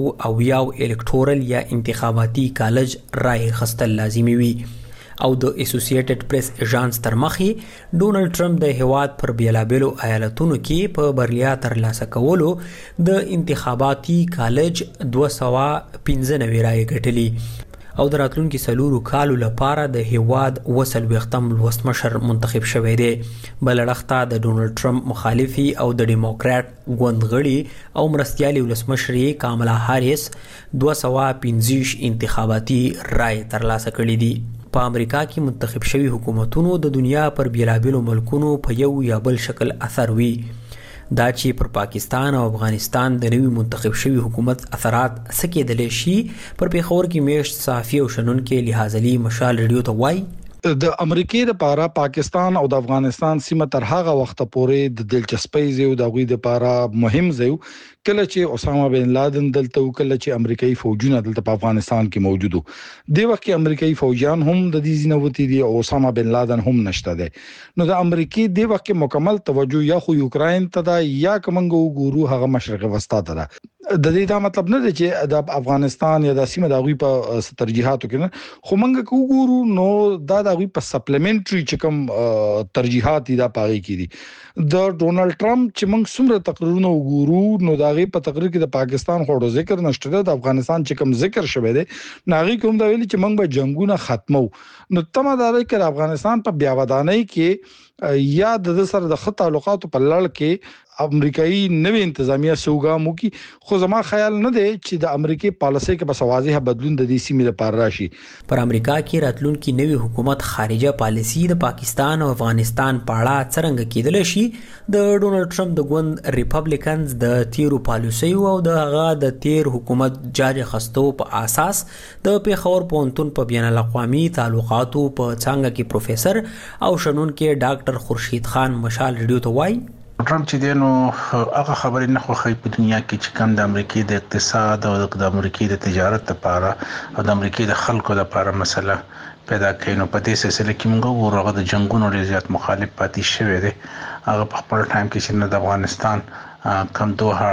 200 الکټورل یا انتخاباتي کالج رائے خستل لازمي وي او د اسوسییټډ پریس ایجانس تر مخې ډونالد ټرمپ د هیواد پر بیلابلو ایالتونو کې په بریا ترلاسه کولو د انتخاباتي کالج 295 رائے ګټلي او د راتلونکي سلورو کالو لپاره د هیواد وصل وختم ولسمشر منتخب شوی دی. بلړخته د ډونالد ټرمپ مخالفي او د ډیموکرات ګوندغړي او مرستيالي ولسمشر کاملا هاریس 215 انتخاباتي رائے ترلاسه کړې دي. په امریکا کې منتخب شوی حکومتونو د دنیا پر بیلابلو ملکونو په یو یا بل شکل اثر وی. دا چې پر پاکستان او افغانستان د نوي منتخب شوی حکومت اثرات سکیدل شي پر پیښور کې میشت صحافي او شنونکو لحاظلی مشال ریډیو ته وایي. د امریکای لپاره پاکستان او د افغانستان سیمه تر هغه وخت پورې د دلچسپۍ زیو د غوي لپاره مهم زیو کله چې اسامه بن لادن دلته او کله چې امریکایي فوجونه دلته په افغانستان کې موجودو. د وخت کې امریکایي فوجیان هم د دې ځینوتی دي او اسامه بن لادن هم نشته دي. نو د امریکای د وخت کې مکمل توجه یا خو یوکرين ته دا یا کومنګو ګورو هغه مشرق وسطا ته ده. د دې دا مطلب نه دی چې د افغانستان یا د سیمه د غوي په ترجیحاتو کې نه خو موږ کو ګورو نو دا د غوي په سپلیمنټري چې کوم ترجیحات دا پاره کې دي. د ډونالد ټرمپ چې موږ څومره تقریرونه وګورو نو دا غي په تقریر کې د پاکستان خورو ذکر نشته ده، د افغانستان چې کوم ذکر شوی دی ناغي کوم دا ویلي چې موږ به جنگونه ختمو. نو تمداري کې افغانستان په بیا ودانۍ کې یا د سره د خط تعلقاتو په لړ کې امریکایي نوې انتظامیه سوګامو کې خو زما خیال نه دی چې د امریکای پالیسي کې بس واضح بدلون د دې سیمې لپاره راشي. پر امریکا کې راتلونکي نوې حکومت خارجه پالیسي د پاکستان او افغانستان په اړه څنګه کېدل شي. د ډونالد ټرمپ د ګوند ریپبلیکنز د تیرو پالیسي او د هغه د تیر حکومت جاج خستو په اساس د پیښور پونتون په بین الاقوامي تعلقاتو په څنګه کې پروفیسور او شنونکو ډاکټر خورشید خان مشال ریډیو ته وایي. ټرمپ چې دینو هغه خبرې نه خوښي په دنیا کې چې کوم د امریکای د اقتصاد او د امریکای د تجارت لپاره او د امریکای د خلکو لپاره مسله پیدا کړي. نو په دې سلسله کې موږ ورغه د جنگونو ډیر زیات مخالف پاتې شوی دی. هغه په خپل ټایم کې چې د افغانستان کم دوه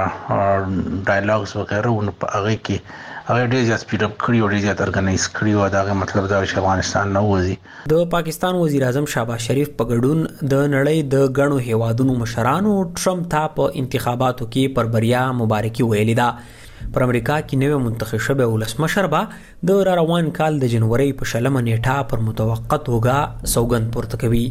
ډایلاګز وغیرہ نو په هغه کې هغه ډیر زیات سپیډ اپ کړی او ډیر زیات ارګنایز کړی او دا مطلب دا چې افغانستان نه وځي. د پاکستان وزیر اعظم شهباز شریف په ګډون د نړۍ د غنو هیوادونو مشرانو ټرمپ ته په انتخاباتو کې پر بریا مبارکي ویلې ده. پر امریکا کې نوې منتخب شوی ولسمشر به د روان کال د جنوري په 20 نیټه پر متوقع توګه سوګند پورته کوي.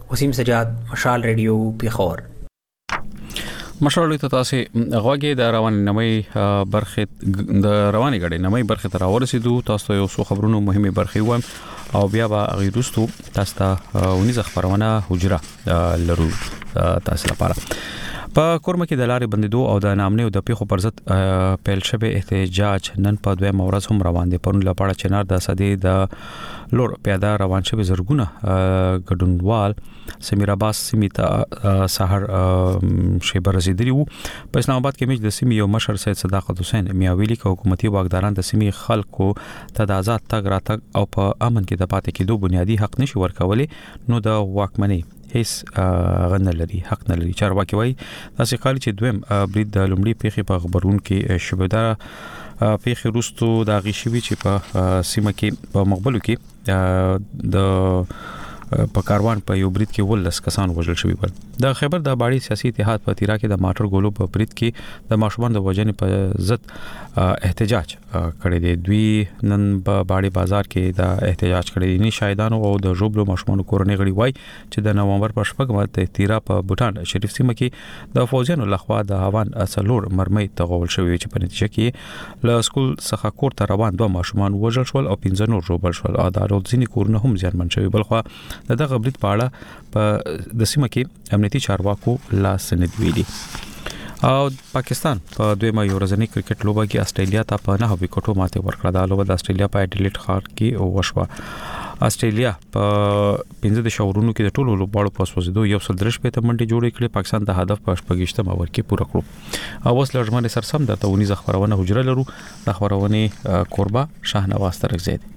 وسیم سجاد، مشال ریډیو، پیښور. مشرلو ته تاسو غوږی د رواني نمې برخه د رواني غړي نمې برخه تر ورسېدو. تاسو یو څو خبرونو مهمه برخه وایم او بیا به غیرستو تاسو ته ونیزه خبرونه حجره لرو تاسو لپاره. په کورمه کې د لارې بندیدو او د نامنې او د پیښو پر ضد پیل شوی احتجاج نن په دویم ورځ هم روان دی. پرون لپاره چنار د صدې د لور پیاده روان شوی زرګونه ګډونوال سمیر عباس سیمه سحر شیبه رسیدلی وو. په اسلام آباد کې مج د سیمې یو مشر سید صداقت حسین میاویلی کو حکومتي واکداران د سیمې خلکو ته د آزاد تګ راتګ او په امن کې د پاتې کېدو بنیادی حق نشي ورکولي، نو د واکمنۍ هیڅ غن لري، حق نه لري. چارواکي وایي تاسو خالي چې دویم برید د لومړي پیښې په خبرون کې شوبدار پیښې روستو د غیشوي چې په سیمه کې په مقبلو کې د په کاروان په یو برید کې ولس کسان وژل شوی ول. د خیبر د باړي سیاسي اتحاد په تیرا کې د ماټر ګولو په برید کې د ماشومان د وجنې په ضد احتجاج کړی دی. دوی نن په باړي بازار کې د احتجاج کړی دي. شاهدانو او د جوبلو ماشومان کورنۍ غړي وای چې د نومبر په شپږمه د تیرا په بوتان شریف سیمه کې د فوجانو لخوا د هوان اصلور مرمۍ تغول شوی چې په نتیجه کې له سکول څخه کور ته روان دوه ماشومان وژل شول او 15 نور جوبل شول. ادارو ځینې کورونه هم زیانمن شوی. بلخوا دغه برید په اړه په د سیمه کې امنیتي چارواکو لاس نه ویلي. او پاکستان په دویمه ورځنی کرکټ لوبه کې استرالیا ته په 9 وکټو ماته ورکړه. دا لوبه د استرالیا په اډلیډ ښار کې وشوه. استرالیا په 15 شاورونو کې د ټولو لوبغاړو په سوزیدو یو سل درش په منډي جوړې کړې. پاکستان د هدف په 8 اوور کې پوره کړو. او اوس لږمنه سرسم د تونیز خبرونه حجره لرو. د خبرونه قربا شاهنواز ترکزید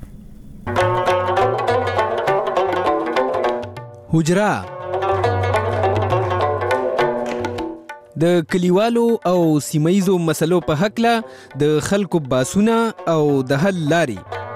حجره د کلیوالو او سیمایزو مسلو په حق له د خلکو باسونه او د حل لاري.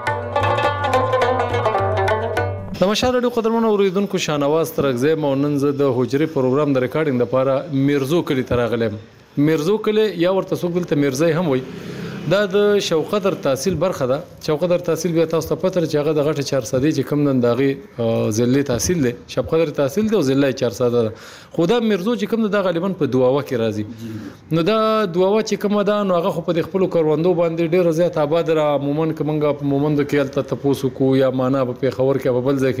د مشال ډیو قدرمن اوریدونکو شاهنواز ترکزی موننز د حجره پروګرام د ریکارډینګ لپاره میرزو کلی ترغلم. میرزو کلی یا ورته څوک دلته میرزای هم وای. دا د شوقدر تحصیل برخه ده. شوقدر تحصیل بیا تاسو ته پته چې هغه د غټه 400 چې کم نن داغي ضلع تحصیل دی. شوقدر تحصیل دی او ضلع 400 ده. خدا میرزو چې کم دا غالبا په دواوا کې راځي. نو دا دواوا چې کم ده نو هغه خو په خپل کاروندو باندې ډیر زیات آباد را عموما کومنګ په مومند کې الته تاسو کو یا معنا په خبر کې په بل ځای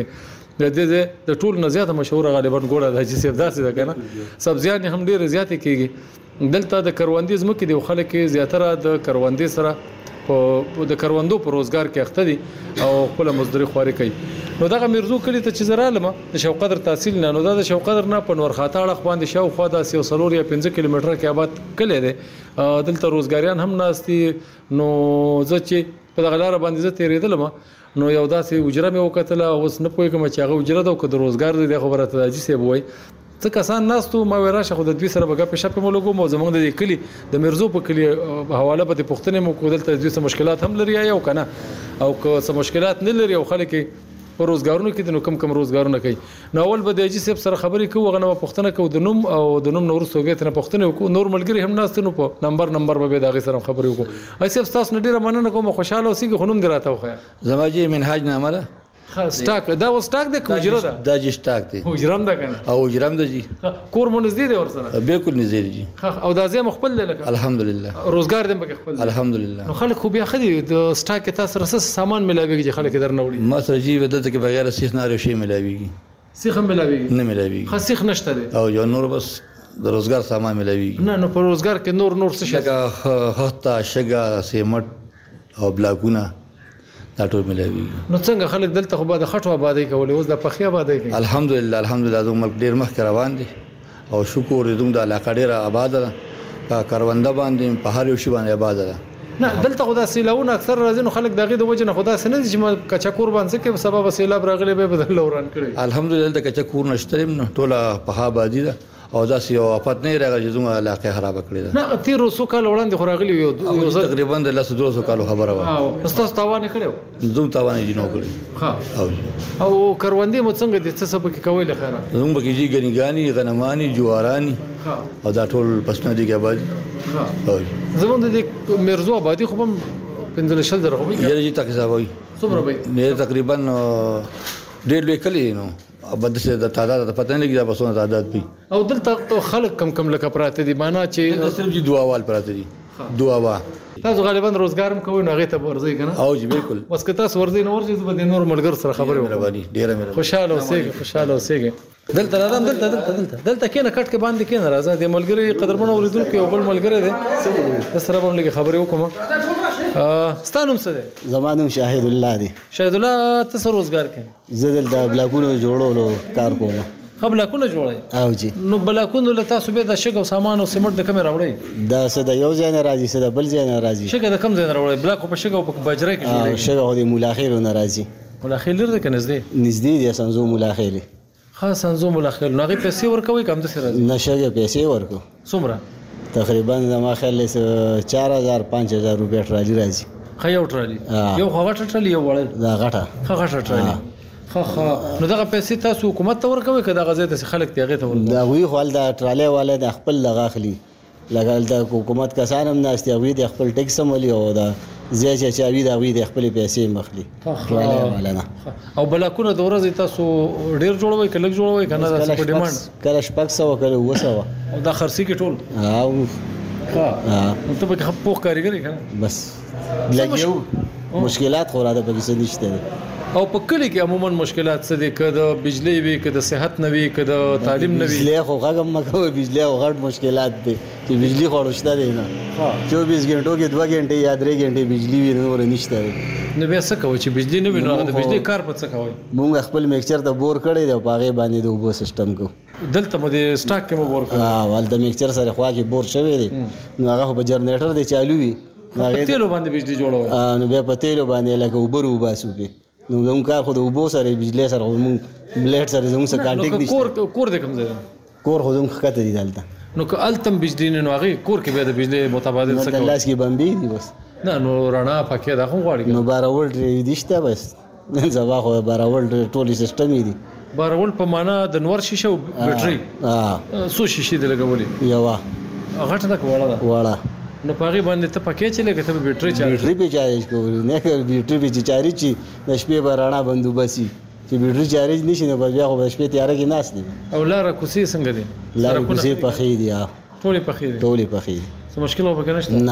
کې د ټول نه زیاته مشهور غالبا ګوره د حجي سیف داسې ده کنه. سبزیان هم ډیر زیات کېږي. دلته د کروندې زمکه دی خلک زیاتره د کروندې سره په د کروندو په روزګار کې اخته دي او خپل مزدوري خواري کوي. نو دغه میرزو کلی ته چې زرالمه د شوقدر تحصیل نه نو دا د شوقدر نه په نور خاطر اړه باندې شاو خو دا 3 یا 15 کیلومتر کې آباد کلی دی. دلته روزګاریان هم ناشتي. نو زه چې په دغه لار باندې زه تیرېدلم نو یو داسې اجره مې وکتله. اوس نه پوهېږم چې هغه اجره ده او که د روزګار دی خبره ته حاجي صاحب وایي څه کسان ناستو. ما راشه خو د دوی سره بګه په شپ مو لګو مو زمونږ د کلی د میرزو په کلی حواله په پښتنې مو کو دلته دوی سره مشکلات هم لري یا کنه او که څه مشکلات نه لري او خلک په روزګارونو کې د کم روزګارونه کوي. نو اول به د حاجي صاحب سره خبرې کوو غنه پښتنه کو د نوم او د نوم نور سوګیت نه پښتنه کو نور ملګری هم ناست نو په نمبر به دغه سره خبرې وکړو. حاجي صاحب تاسو نه ډیره مننه کوم. خوشاله اوسئ. خنوم دراته خو زماجي منهاج نامه ده. سٹاک دا و سٹاک د کوجره ده. دا جی سٹاک دی. حجرام ده کنه. او حجرام ده جی. کور مو نږدې دی ورسره. بالکل نږدې دی جی. او دا زه مخبل لکه. الحمدلله. روزګار دې مګ خپل. الحمدلله. نو خلک خو بیا خدي د سٹاک تاسو سره سامان ملاويږي چې خلک درنه وړي. ما سره جی ودته کې بغیر سیخ نه شي ملاويږي. سیخ هم ملاويږي. نه ملاويږي. خاص سیخ نشته دی. او یو نور بس د روزګار سامان ملاويږي. نه نو په روزګار کې نور څه شي. لکه هتا شګه سیمټ او بلاګونه دا ټول ملاويږي. نو څنګه خلک دلته خو به د خټو آبادی کولې اوس د پخې آبادی کوي. الحمدلله د ملک ډیر مخ روان دي او شکر دې د علاقې ډیر آباد ده. په کارونده باندې په هر یو شی باندې آباد ده. نه دلته خدا سیلاونه اکثر راځي نو خلک دغه د وجه نه خدا سن چې ما کچکور باندې کې سبب سیلاب راغلی به بدل وران کړی. الحمدلله د کچکور نشته نو ټوله په آبادی ده او دا یو افات نه راغلی چې زموږ علاقې خراب کړی ده. نه 1300 کال وړاندې خو راغلی یو تقریبا د 200 کال خبره و. او تاسو تاوان کړو. زوم تاوان یې نه کړی. ها او کروندې مو څنګه د څه سبب کې کوي لخره. زوم به کې ګنګانی غنمانی جوارانی او دا ټول پسنه دي کې آبادی. ها زمونږ د میرزو آبادی خو هم 15 درغوي. یی تک حساب وي. څومره وي؟ نه تقریبا ډېر لیکلی نو بده د تعداد د پته نه لګي دا بسونه تعداد پی او دلته خلک کم لکه پراته دي معنا چې صرف دعاوال پراته دي دعاوا تاسو غالبا روزګار هم کوئ نو هغه ته ورځي کنه او جی بالکل بس که تاسو ورځي نو ورځي به د نور ملګر سره خبرې وکړو ډیره مې خوشاله اوسئ دلته راځم دلته کینه کټ کې باندې کینه راځه د ملګری قدرمن اوریدونکو یو بل ملګری دی سره به لږ خبرې وکم ستانم څه دی زمانم شاهد الله دی شاهد الله تاسو روزګار کوي زه دلته بلاکونو جوړولو کار کوم بلاکونه جوړای او جی نو بلاکونه له تاسو به د شګو سامان او سیمنټ د کمه راوړی دا څه د یو ځای نه راځي څه د بل ځای نه راځي شګه د کم ځای نه راوړی بلاک په شګو په بجره کې جوړی شګه د مولاخیر نه راځي مولاخیر لري کنه نږدې دی سنزو مولاخیر خاص سنزو مولاخیر نو هغه پیسې ورکوي کم د سره نشګه پیسې ورکو څومره تقریبا ما خیال 4000 5000 روپیا ټرالی راځي خیو ټرالی یو غټه ټرالی یو وړل دا غټه ټرالی نو دغه پیسې تاسو حکومت ته ورکوي که دغه ځای ته خلک ته هغه ته ورکوي دا وی خپل د ټرالی والے د خپل لغاخلی لګل د حکومت کسان هم ناشته وی د خپل ټیکس ملي او دا زیات چې وی دا وی د خپل پیسې مخلي ټرالی والے نه او بلاکونه د ورځې تاسو ډیر جوړوي کله جوړوي کنه د په ډیماند کله شپږ سو کله وسو او دا خرسي کې ټول نو ته به خپل کاریګر کنه بس لګیو مشکلات خو را ده په کې نشته او په کلی کې عموما مشکلات څه دي کده بجلی وي کده صحت نه وي کده تعلیم نه وي بجلی خو هغه مکو بجلی او غټ مشکلات دي چې بجلی خو رښتا دي نه 24 غنټو کې 2 غنټې یا 3 غنټې بجلی وي نور نشته نو بیا څه کوي چې بجلی نه وي نو د بجلی کار په څه کوي مونږ خپل میکسچر د بور کړی دی په هغه باندې د وبو سیستم کو دلته مو د سٹاک کې مو بور کړی ول د میکسچر سره خوا کې بور شوی دی نو هغه په جنریټر دی چالو وي په تیلو باندې بجلی جوړوي نو بیا په تیلو باندې لکه وبر وباسو په نو زموږ کار خو د وبو سره بجلی سره موږ بلیډ سره زموږ سره کانټیکټ نشته کور د کوم ځای کور خو زموږ خطه دي دلته نو که التم بجلی نه هغه کور کې به د بجلی متبادل څه کوي لاس کې بمبي دي بس نه نو رڼا پکې دا خو غواړي نو باراول دیشته بس نن سبا خو باراول ټولي سیستم دي باراول په معنا د نور شیشه او بیټري سو شیشه د لګولې یوا غټه دا وړه نو پاغي باندې ته پکې چې لګته بیټري چارج کوي نه کړ بیټري به چارج چی د شپې برانا بندوبسي چې بیټري چارج نشي نو بیا خو شپې تیار کې ناس دي او لار کوسي څنګه دي لار کوسي پخې دي ټولې پخې دي څه مشکل و پکې نشته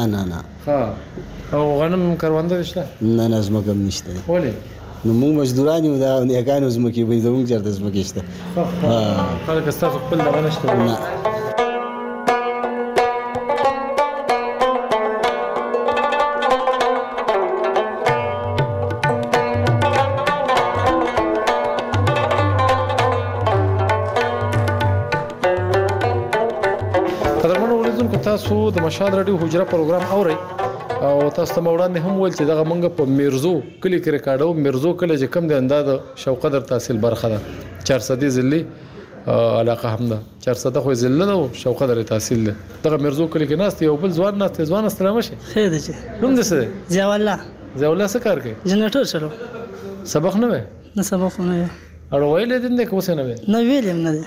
نه او غنم کرونده نشته نه زمکم نشته ولې نو موږ مزدوران یو دا نه کانو زمکې به زموږ چرته زمکې شته خلک ستاسو خپل دغه نشته نه تاسو د مشال رادیو حجره پروګرام اورئ او تاسو ته وړاندې هم ویل چې دغه منګه په میرزو کلی کې ریکارډو میرزو کله چې کم د انداز شوقدر تحصیل برخه ده 400 ضلع علاقه هم ده 400 خو ضلع ده او شوقدر تحصیل ده دغه میرزو کلی کې ناست یو بل ځوان استلام شي خیر ده چې نوم ده څه ضیاء الله څه کار کوي جنریټر چلو سبق نه وي نه سبق نه وي اړه ویلې دې نه کوڅه نه وي نه ویلم نه دي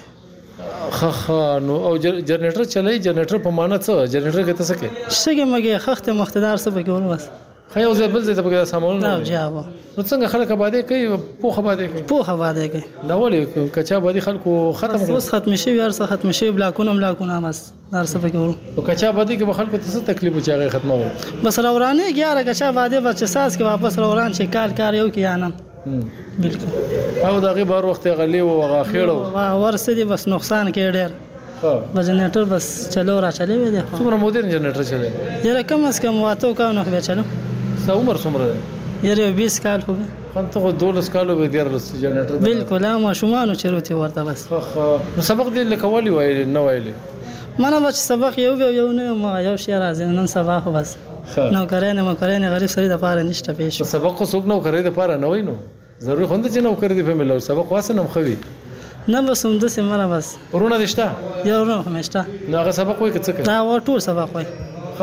نو او جنریټر چلای جنریټر په معنا څه جنریټر کې څه کې شګه مګه خخته مختدار څه بګول بس خیو زه بل څه په سامان نه جواب نو څنګه خلک آبادی کوي پوخ آبادی کوي دا ولې کچا آبادی خلکو ختم اوس ختم شي ور څه ختم شي بلاکونه بس دار څه بګول نو کچا آبادی کې خلکو ته څه تکلیف وچاغه ختمه بس روانه 11 کچا آبادی بس ساس کې واپس روان شي کار یو کې انم بالکل او دغه بار وخت غلی او غاخېړو ورسېدي بس نقصان کې ډېر جنریټر بس چلو را چلے وي څومره مودرن جنریټر چلے یره کم از کم واتو کا نو به چلو څو عمر څومره یره 20 کال خو خنته 12 کالو به ډېر جنریټر بالکل ما شومانو چروتي ورته بس نو سبق دې لکوالي وای نه وایلی مانه بچ سبق یو نه ما یو شی راځي نن سبا خو بس نو کرene غریب سړي د پاره نشته پېښ سبق خو څوک نو کوي د پاره نه وینو ضروري خوند چې نو کړی دی په ملو سبق واسه نم خوي نه بس هم د سیمه بس ورونه دشته یو ورونه همشته نو هغه سبق وای کڅ کړ دا و ټول سبق وای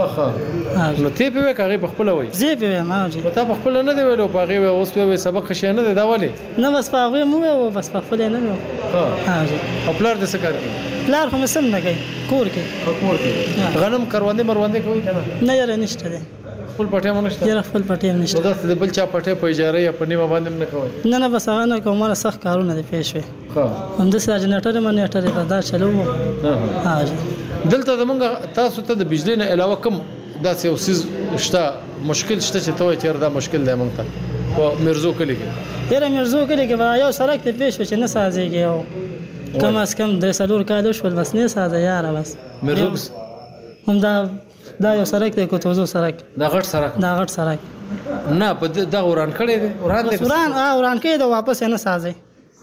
نو ته په هغه په خپل وای زه په ما جی ته په خپل نه دی ویلو په هغه اوس په سبق شې نه دی دا ولی نه بس په هغه مو بس په خپل نه مو او پلار د څه کار کوي پلار خو مسم نه کوي کور کې غنم کرونده مروانده کوي کنه نه یاره نشته دی خپل پټه مونږ یاره خپل پټه نشته دا د بل چا پټه په اجاره یا په نیمه باندې نه کوي نه بس هغه نه کومه سخت کارونه دي پېښ وي ها هم د جنریټر منیټر په دا چلو ها دلته زمونږ تاسو ته د بجلی نه علاوه کوم داسې یو سیز شته مشکل شته چې ته وایې دا مشکل دی مونږ ته په مرزو کلی کې یاره مرزو کلی کې یو سړک ته پېښ چې نه سازيږي او کم از کم د سلور کال شول بس نه ساده یاره بس مرزو هم دا یو سړک دی کوتوزو سړک دا غټ سړک نه په دا وران کړی دی وران کړی دی واپس نه سازي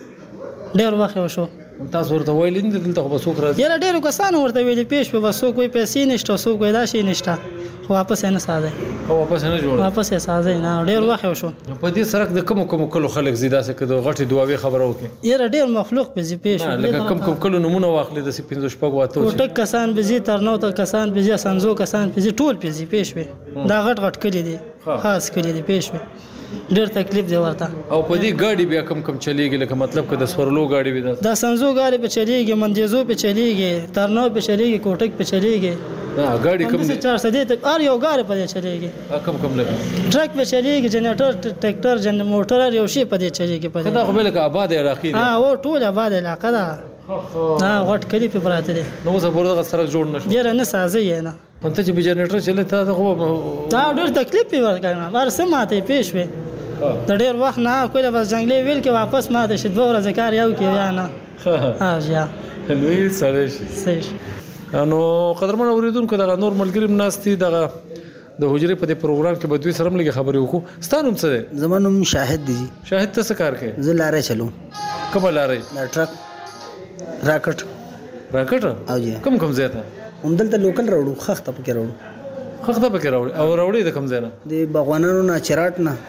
ډېر وخت وشو تاسو ورته ویل نه دلته خو بسوک راځي یاره ډېر کسان ورته ویل پېښ په بسو کوئی پیسې نشته سو کوئی دا شي نشته واپس نه ساده واپس نه جوړ واپس ساده نه ډېر وخت وشو په دې سرک د کوم کلو خلک زیاده سه کده غټي دواوی خبرو کې یاره ډېر مخلوق په زی پېښ لکه کوم کلو نمونه واخلې د 15 شپږ واته ټک کسان به زی تر نو ته کسان به زی سنزو کسان به زی ټول په زی پېښ وي دا غټ کړی دي خاص کړی دي پېښ وي ډېر تکلیف دی ورته او په دې ګاډي بیا کم چلیږي لکه مطلب که د سورلو ګاډي وي دا سنزو ګاډي په چلیږي مندیزو په چلیږي ترنو په چلیږي کوټک په چلیږي ګاډي کم 400 ته ار یو ګاډي په چلیږي کم لګي ټرک په چلیږي جنریټر ټریکټر جن موټر یو شی په دې چلیږي په دا خو بل که آباد علاقې ها او ټول آباد علاقه ده غټ کلی په براته دي نو زه ورته سره جوړ نشم ډیر نه سازي نه انت چې جنریټر چلے تا خو دا ډیر تکلیف ورکړم ورسه ماته پېښ وي د ډیر وخت نه کوله بس جنگلي ویل کې واپس ماته شې 2 ورځې کار یو کې یا نه ها یا نو سره شي نو قدرمن اوریدونکو دا نور ملګری ناشتي دا د حجرې په دې پروګرام کې به دوی سره ملګری خبرې وکړو ستانوم څه دی زمونږ شاهد دي شاهد ته څه کار کوي زه لارې چلو کوم لارې دا ټرک راکټ او جی کوم زیاته هم دلته لوکل راوړو خخته پکې راوړو او راوړې د کوم ځای نه د باغوانانو نه چراټ نه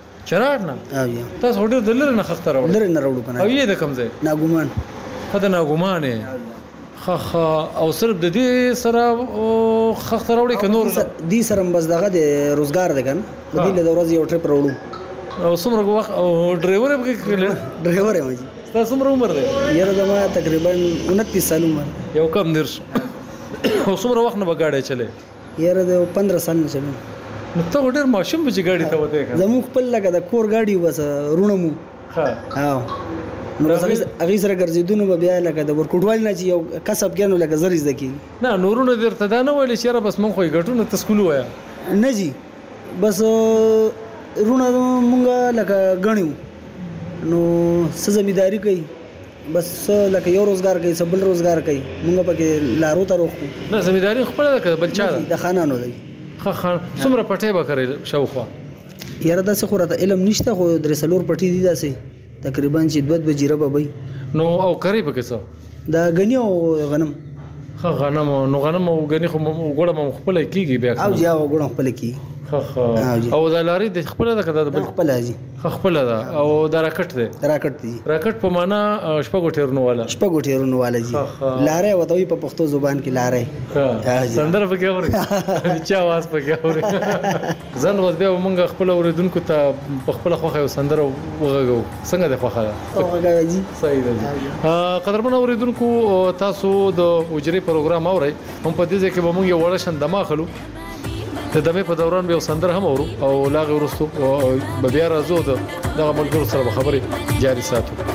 او جی تاسو هډر دلر نه خخته راوړو دلر نه راوړو کنه او یې د کوم ځای ناګومان خدای ناګومانه خخ او صرف د دې سره خخته راوړي ک نور دې سره بس دغه د روزګار ده کنه د دې د ورځ یو ټریپ راوړو او څومره وخت او ډرایور به کړل ډرایور یم جی تاسو څومره عمر دی یاره دا ما تقریبا 29 سال عمر یو کم درس او څومره وخت نه بغاړې چلے یاره د 15 سال نه چلم نو ته ډېر ماشوم به ګاډي ته وته کنه زموږ خپل لګه د کور ګاډي وس رونه مو ها نو هغه سره ګرځیدونو به بیا لګه د ورکوټوال نه چې یو کسب کینو لګه زری زکی نه نورونه درته دا نه ویل چې را بس مونږ خو ګټو ته سکول وایا نه جی بس رونه مونږه لګه غنیو نو سزمیداری کوي بس لکه یو روزګار کوي سبل روزګار کوي مونږ پکې لارو ته روخو نه زمیداری خپل ده بل چا د خانانو دی خان څومره پټه به کړی شاوخوا یاره دا څه خورته علم نشته خو درسلور پټی دي داسې تقریبا چې 2 بجې را به نو او کری پکې څه دا غنی او غنم غنم نو غنم او غنی خو ګوړه خپل کیږي بیا او جا ګوړه خپل کیږي او دا لاري د خپل د کده بل خپل دي خپل دا او دا راکټ دی راکټ په معنا شپږ ټیرونو والا جی لارې وته په پښتو زبان کې لارې سندر په کې اوري چا واس په کې اوري ځن وځ بیا مونږ خپل اوریدونکو ته په خپل خوخه یو سندر وغږو څنګه د خوخه وغږا جی صحیح دی قدرمن اوریدونکو تاسو د اجري پروګرام اورئ هم په دې ځکه به مونږ یو وړشن دماغلو د دمه په دوران به سندر هم اورو او لاغه ورستو بیا راځو د ملګرو سره خبرې جاري ساتو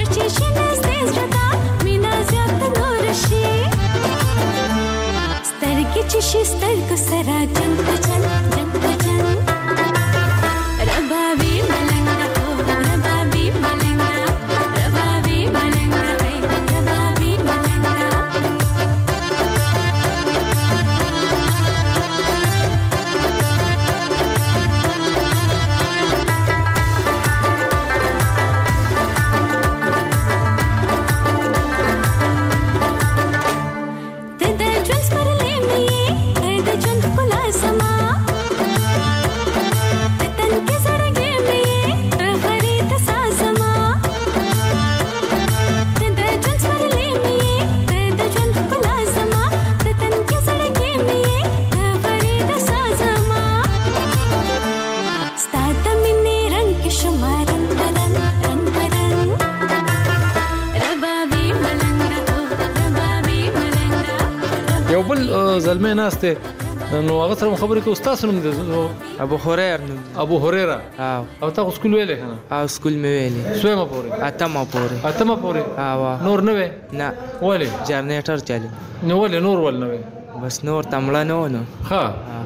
یو بل زلمه ناشته نو هغه سره خبرې کوي استاد نوم دی ابو هريره ابو هريره او تاسو سکول ویلې کنه سکول مې ویلې سویمه پورې اتمه پورې نور نه وې نه ولې جنریټر چالي نو ولې نور ول نه وې بس نور تمړه نه ها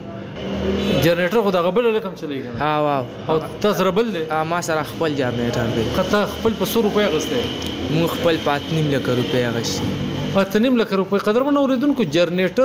جنریټر خو دا غبل لکم چلی کنه او تاسو ربل دی ما سره خپل جنریټر دی خطا خپل په 100 روپیا غسته مو خپل 5.5 لک روپیا غشتي 5.5 لک روپیا قدرمن اوریدونکو جنریټر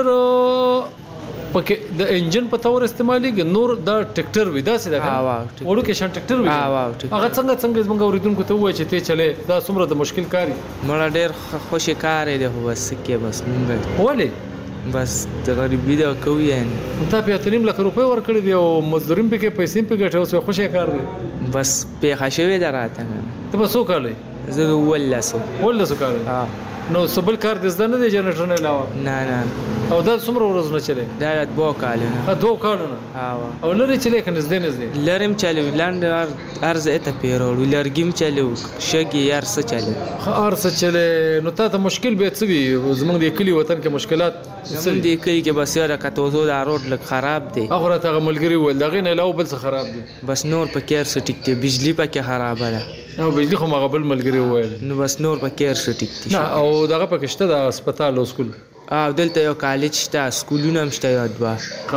پکې د انجن په تور استعمالي نور دا ټریکټر وي دا څه ده وړو کې شان ټریکټر وي هغه څنګه زمونږ اوریدونکو ته وایي چې ته چلے دا څومره د مشکل کاری مړه ډېر خوشی کار دی خو بس کې بس مونږ ولې بس د غریبی دا کوي یعنی ته 5.5 لک روپیا ورکړي دی او مزدورین په کې پیسې په ګټه اوس خوشی کار دی بس په خښوي دراته ته بس وکړې زه ولسو کار نو سبل کار د زده نه دی جنریټر نه علاوه نه او دا څومره ورځ نه چلے دا 2 کالونه 2 کالونه او لري چلے کنه زده لرم چلو لاند ارز اته پیرول لرګیم چلو شګي یار څه چلو ارڅ چلے نو ته مشکل به څه وي زمونږ د کلی وطن کې مشکلات زمونږ د کلی کې بس یاره کتوزو دا روډ لک خراب دی اخره ته ملګری ول دغه نه علاوه بل څه خراب دی بس نور په کیر څه ټیک دی بجلی پکې خراب ده نو بجلی خو مغبل ملګری وویل نو بس نور په کیر څه ټیک دی نه او دغه پکې شته د هسپتال او سکول دلته یو کالج شته سکولونه هم شته یو دوه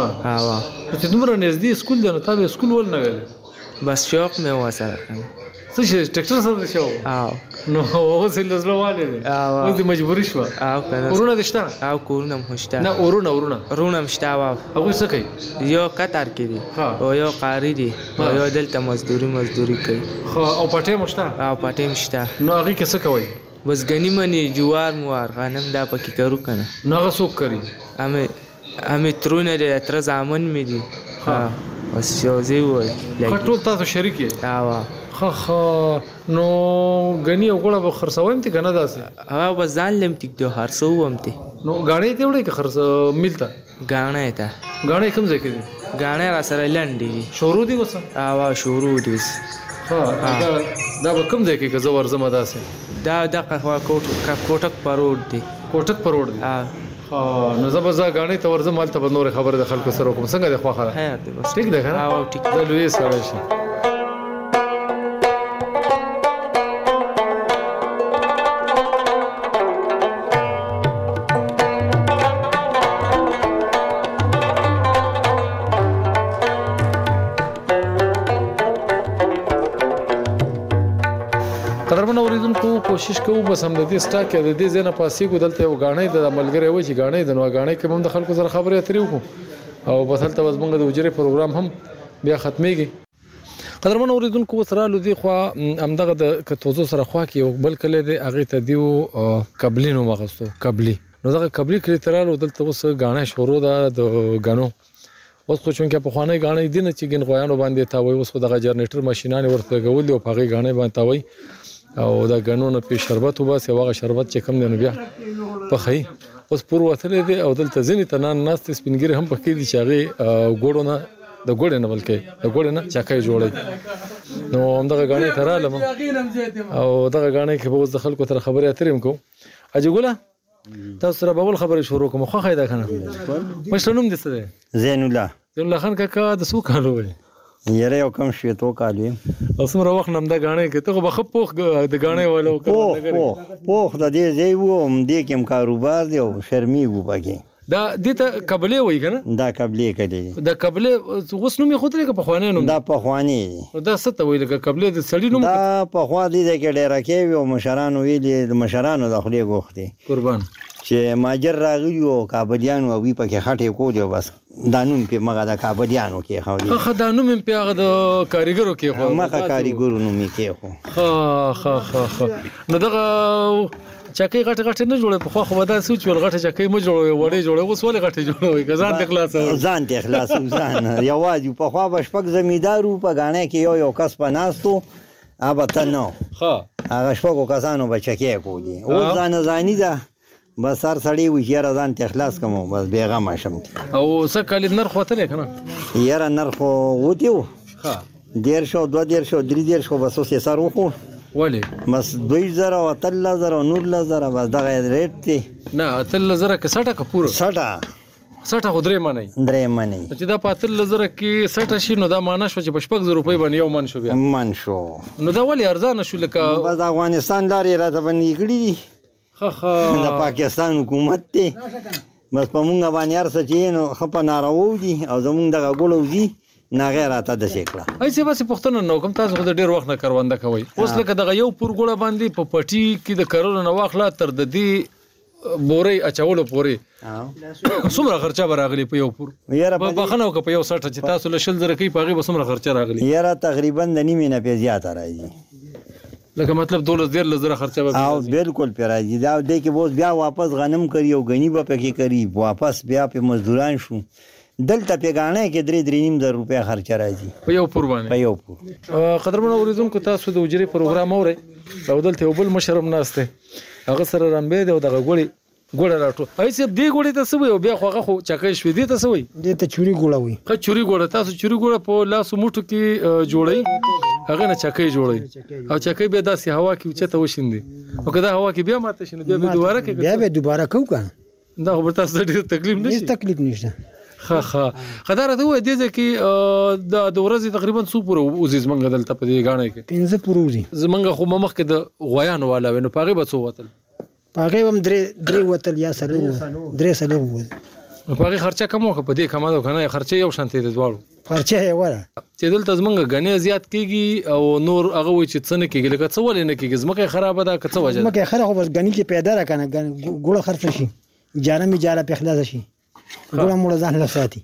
چې دومره نږدې سکول دی نو تا سکول ول نه ویل بس شوق مې وسره څه شي ټریکټر سره شو نو اوس لزلو والي اوس مجبوري شو ورونه دشته کورونه هم شته نه ورونه هم شته هغه څه کوي یو قطر کې دي او یو قاری دي او یو دلته مزدوري کوي او پټه مشته شته نو هغه کې څه کوي بس غنی منی جوار موار غنم دا پکې کرو کنه نو هغه څوک کوي امه ترونه د تر زامن مې دي بس یو ځای وای ټول تاسو شریک یې نو غنی او ګړه به خرڅوم ته کنه داسې بس ځان لم ټیک دو خرڅوم ته نو غاړې ته وړي که خرڅ ملتا غاړې کوم ځای کې دي غاړې را سره لنډي شروع دي وسه شروع دي دا به کوم ځای کې زور زما داسې دا کوټک پروډ دی نو زبرزه غاڼې ته ورځم مال ته نور خبره د خلکو سره کوم څنګه د خواخره ټیک ده کنه ټیک ده لوی سره شي کوشش کوو بس هم د دې سټاک د دې ځنه پاسې کو دلته یو غاڼې د ملګری و چې غاڼې د نو غاڼې کې هم د خلکو سره خبرې اترې وکړو او بس هلته بس موږ د وجري پروګرام هم بیا ختميږي قدرمن اوریدونکو سره لودي خو همدغه د کتوزو سره خوا کې یو بل کله د اغه ته دیو قبلینو مغستو قبلی نو دغه قبلی کلی ترالو دلته اوس غاڼې شروع ده د غانو اوس خو چونکه په خوانې غاڼې دي نه چې ګن غویانو باندې تاوي اوس دغه جنریټر ماشينان ورته غول او په غاڼې باندې تاوي او دا غنونه په شربت وباسي واغه شربت چې کم نه بیا په خي اوس پور وتل دي او دلته ځنی تنان ناس سپینګری هم پکې دي چې هغه ګوړونه د ګوړې نه بلکې د ګوړې نه چاکای جوړي نو همدغه غاڼې ترالم او دغه غاڼې کې به اوس د خلکو تر خبرې اترې مکو اجګولا تاسو سره به ول خبرې شروع کوم خو خایدا کنه مشرنوم دي څه زین الله خان کاکا د سو کالو وي یاره یو کم شویتو کالو یم. او څومره وخت نه همدا غاڼې کې ته خو به ښه پوخ د غاڼې والو پوخ د دې ځای وو همدې کې هم کاروبار دی او شرمیږو پکې. دا دې ته قبلې وایي که نه؟ دا قبلې کلي. دا قبلې اوس نوم یې ښودلی که پخوانی نوم؟ دا پخوانی دی. دا څه ته وایي لکه قبلې د سړي نوم؟ دا پخوا دې ځای کې ډیرکې وي او مشرانو ویلې د مشرانو د خولې غوښتې قربان چې ماجر راغلي او کابلیانو او وی پکې خټې کولې او بس دا نوم پې مغه د کابلیانو کېښودی. ښه دا نوم یې پې هغه د کاریګرو کېښود. مخه کاریګرو نوم یې کېښود. ښه نو دغه چکۍ غټې غټې نه جوړوي. پخوا خو به داسې وچول غټې چکۍ مه جوړوئ وړې جوړوئ. اوس ولې غټې جوړوئ که ځان دې خلاصوئ؟ ځان دې خلاصوي ځان یوازې. پخوا به شپږ زمیندار وو په ګاڼۍ کې یو کس په ناست وو هغه ته نه هغه شپږو کسانو به چکۍ کولې. اوس ځانه ځاني ده بس هر سړی وي چې یاره ځان ته خلاص کړم بس بېغمه شم. او څه کالي نرخ وتلی که نه؟ یاره نرخ خو وتی وو 150 250 300 خو بس اوس یې سر وخوړ. ولې؟ بس 2000 او 13000 او 19000 بس دغه ریټ دی. نه 13000 که 60 که پوره؟ 60 خو 3 منئ. 3 منئ. چې دا په 13000 کې 60 شي نو دا معنا شو چې په 6000 روپۍ باندې یو من شو. بیا من شو نو دا ولې ارزانه شو؟ لکه بس افغانستان لارې راته باندې کړي دي. د پاکستان حکومت دی بس په مونږ باندې هر څه چې نو ښه په نارواو دي او زمونږ دغه ګوړو دي ناغه راته داسې کړه. ایسې باسې پوښتنه نه وکړم تاسو خو د ډېر وخت نه کرونده کوئ. اوس لکه دغه یو پور ګوړه باندې په پټي کې د کرلو نه واخله تر د دې بورۍ اچولو پورې څومره خرچه به راغلي په یو پور؟ بخښنه وکړه په یو 60 چې تاسو له 100,000 کوي په هغې به څومره خرچه راغلي؟ یاره تقریبا د نیمې نه پې زیاته راځي. لکه مطلب 12-13 خرچه به او بالکل پې راځي. دا دی کې اوس بیا واپس غنم کوي او غني به پکې کوي واپس بیا په مزدوران شو. دلته په غاڼې کې 3-3.5 روپیا خرچه راځي په یو پور باندې. په یو پور. قدرمن اوریدونکو تاسو د اجرې پروګرام اورئ او دلته یو بل مشرم ناسته هغه سره رمبې دی او دغه ګوړه راټو. ایسې دې ګوړې ته څه وایي او بیا خو هغه خو چکۍ شوې دې ته څه وایي؟ دې ته چوري ګوړه وایي. ښه چوري ګوړه. تاسو چوري ګوړه په لاسو موټو کې جوړئ هغه نه چکۍ جوړئ او چکۍ بیا داسې هوا کې اوچته وشیندئ او که دا هوا کې بیا ماته شي نو بیا به دوباره کوي. بیا به دوباره کوو که دا خو به تاسو ته ډېر تکلیف نه شي؟ هېڅ تکلیف نشته. ښه دا راته ووایه دې ځای کې د ورځې تقریبا څو پوره وځي زمونږ دلته په دې غاڼۍ کې؟ 15 پوره وځي. زمونږ خو مخکې د غویانو والا وې نو په هغې به څو وتل؟ په هغې به هم درې وتل یا 3 وتل. نو په هغې خرچه کم وکړه په دې کمه ده که نه خرچه یو شانتې د دواړو؟ خرچه یوه ده چې دلته زمونږ ګنې زیات کېږي او نور هغه وایي چې څه نه کېږي. لکه څه ولې نه کېږي؟ ځمکه یې خرابه ده که څه وجه ده؟ ځمکه یې خرابه خو بس ګني کې پیدا ده که نه ګوړه خرڅه شي اجاره مې پې خلاصه شي ګوړه موړه ځان له ساتي.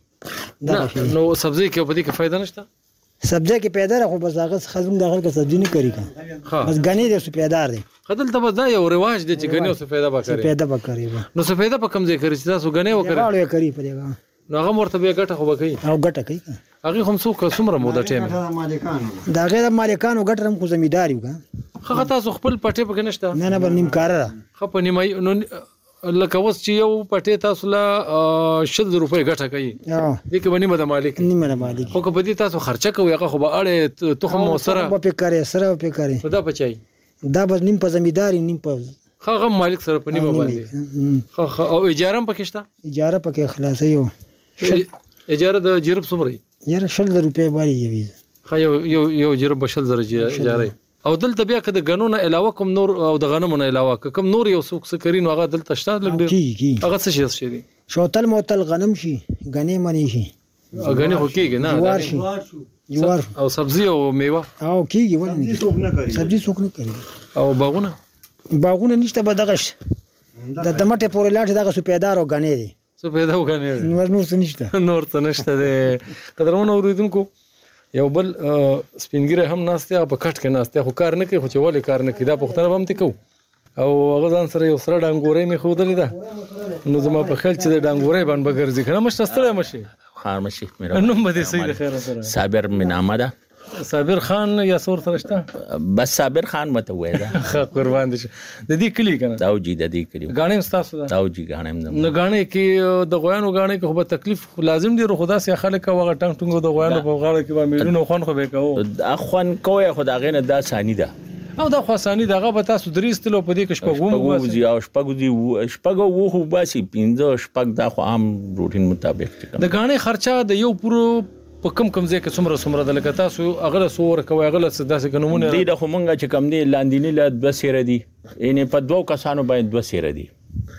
نو سبزی کې په دې کې فایده نشته؟ سبزی کې پیدا ده خو بس هغه خزم داخل کې سبزی نه کوي که بس ګنې دی سپیدار دی. دلته بس دا یو رواج دی چې ګنې او سفیده به کوي. سفیده به کوي. نو سفیده په کوم ځای کوي چې تاسو ګنې وکړئ؟ دواړو یې کوي په دې. نو هغه ورته بیا ګټه خو به کوي او ګټه کوي. هغې خو هم څومره موده ټایم د هغې د مالکانو ګټه هم خو زمیندار یو که. ښه تاسو خپل پټې پکې نشته؟ نه بل نیم کاره ده. ښه په نیمایي نو لکه اوس چې یو پټې تاسو له 100 روپۍ ګټه کوي دې کې به نیمه د مالک خو که په دې تاسو خرچه کوئ هغه خو به اړې تخم او سره به پې کرې سره به پې کرې دا په چای دا به نیم په زمیندار نیم په ښه هغه مالک سره په نیمه باندې. ښه او اجاره هم پکې شته؟ اجاره پکې خلاصوي. اجاره د جرب څومره وي؟ یاره 100 روپۍ باندې وي. ښه یو جرب به 100 اجاره. او دلته بیا که د غنو نه علاوه کوم نور او د غنمو نه علاوه کوم نور یو څوک څه کوي نو هغه دلته شته لږ ډېر هغه څه شي دي؟ شوتل موتل غنم شي غنې منی شي غنې خو کېږي نه جوار او سبزي او میوه او کېږي ولې سبزي څوک نه کوي. او باغونه نشته به دغه د ټماټې پورې لاټ دغه سپیدار او غنې دي سپیدا او غنې نور څه نشته دی. قدرمن اوریدونکو یو بل سپینګیره هم ناسته په کټ کې ناسته خو کار نه کوي خو چې ولې کار نه کوي دا پوښتنه به هم کوو. او هغه ځان سره یو سره ډانګورۍ مې ښودلې ده نو زما په خیال چې د ډانګورۍ باندې به ګرځي که نه مشته ستړی مشي خان مشي نوم به دې صحیح د خیره سره صابر مې نامه ده. صابر خان یا څور سره شته؟ بس صابر خان مته وایي ده. ښه قربان دي د دې کلي که نه؟ داوجي د دې کلي ګاڼې هم ستاسو ده؟ داوجي ګاڼې هم ده. نو ګاڼې کې د غویانو ګاڼې کې خو به تکلیف لازم دی خو داسې خلک او هغه ټنګ ټنګو د غویانو په غاړه کې به میلونه خوند خو به یې کوو خوند کوی خو د هغې نه دا ثاني ده او دا خو اساني ده هغه به تاسو 3 استلو په دې کې شپږ وځي او شپږ وو خو باسي 15 شپږ دا خو عام روټین مطابق د غاڼې خرچه د یو پورو په کم ځای کې څومره د لکه تاسو اغله سور کوي اغله داسې قانونونه دی د همغه چې کم دی لاندینی له 2 سیره دي یعنی په 2 کسانو باندې 2 سیره دي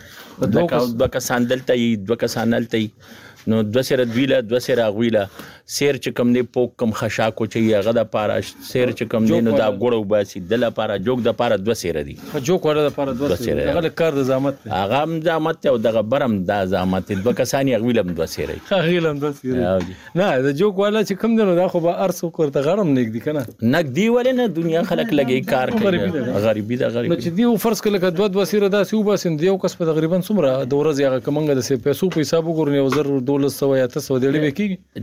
د کسان دلته 2 کسان دلته نو 2 سیره دویله 2 سیره غویله سیر چې کم دی پوک کم خشاکو چې هغه د پاره سیر چې کم دی نو دا ګړو باسي د لپاره جوګ د پاره 2 سیره دي جوګ وړه د پاره 2 سیره هغه کار د زحمت هغه زحمت او دغه برم د زحمت 2 کسان غویلم 2 سیره غویلم 2 سیره نه د جوګ وړه چې کم دی نو دا خو به ارسو کوته غرم نګدي کنه نګدي ولې نه دنیا خلک لګي کار کوي غریبي د غریبي چې دی فرض کله 2 سیره دا سی وباسین دی یو کس په تقریبا څومره د ورځ هغه کمنګ د پیسو په حساب وګورنی او 1200 یا 300 دی لوي کیږي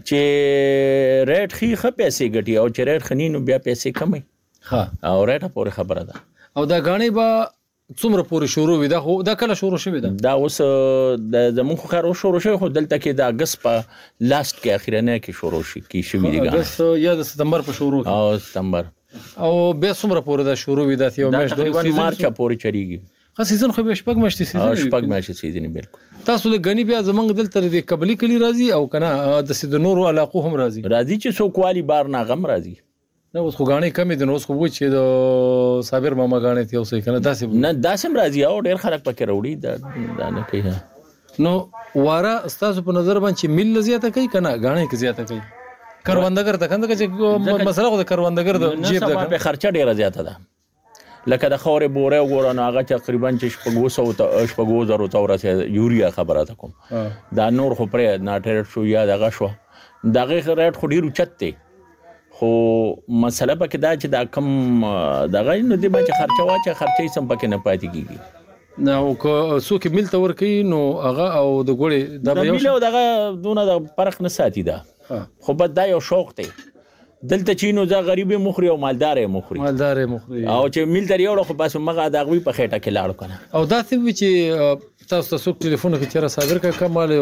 چې ریټ خي خ پیسې ګټي او چې ریټ خنینو بیا پیسې کمي ها او ریټه پورې خبره ده او دا غاڼې با څومره پورې شروع وي دا کله شروع شوی دا اوس د زمون خو کارو شروع شوی خو دلته کې د اگست په لاست کې اخیرانه کې شروع کی شوی دی اگست یا د ستمبر په شروع او ستمبر او به څومره پورې دا شروع وي دا یو میاشت تقریبا مارچ پورې چریږي خاص سیزن خو به شپږ میاشتې سیزن شپږ میاشتې سیزن بالکل تاسو له غنی بیا زمنګ دلته د قبلي کلی راځي او کنه د سید نورو علاقو هم راځي چې څوک والی بار نه غم راځي نو اوس خو غاڼې کمې دي نو اوس خو وو چې د صابر ماما غاڼې ته اوسې کنه داسم راځي او ډېر خلک پکې وروړي دا نه کوي نو واره تاسو په نظر باندې مل زیاته کوي کنه غاڼې کې زیاته کوي کروندګر ته کنده چې مسله خو د کروندګر د جیب د په خرچه ډیره زیاته ده لکه د خورې بوره وګورنه هغه تقریبا چې 500 ته یوریا خبره تا کوم دا نور خو پرې ناټر شو یا دغه شو دغه ریټ خو ډیر اوچت دی خو مسله پکې دا چې دا کم دغه نو دی چې خرچه واچه خرچې سم پکې نه پاتې کیږي نو کو څوک مل تور کوي نو هغه او د ګوړې د مل او دغه دونه د فرق نه ساتي دا خو بد دا یو شوق دی دلته چینو دا غریب مخري او مالدار مخري او چې مل تر یو خو بس مغه دا غوي په خېټه کې لاړ کنه او دا څه چې تاسو څوک ټلیفون کې چیرې صادر کا کمال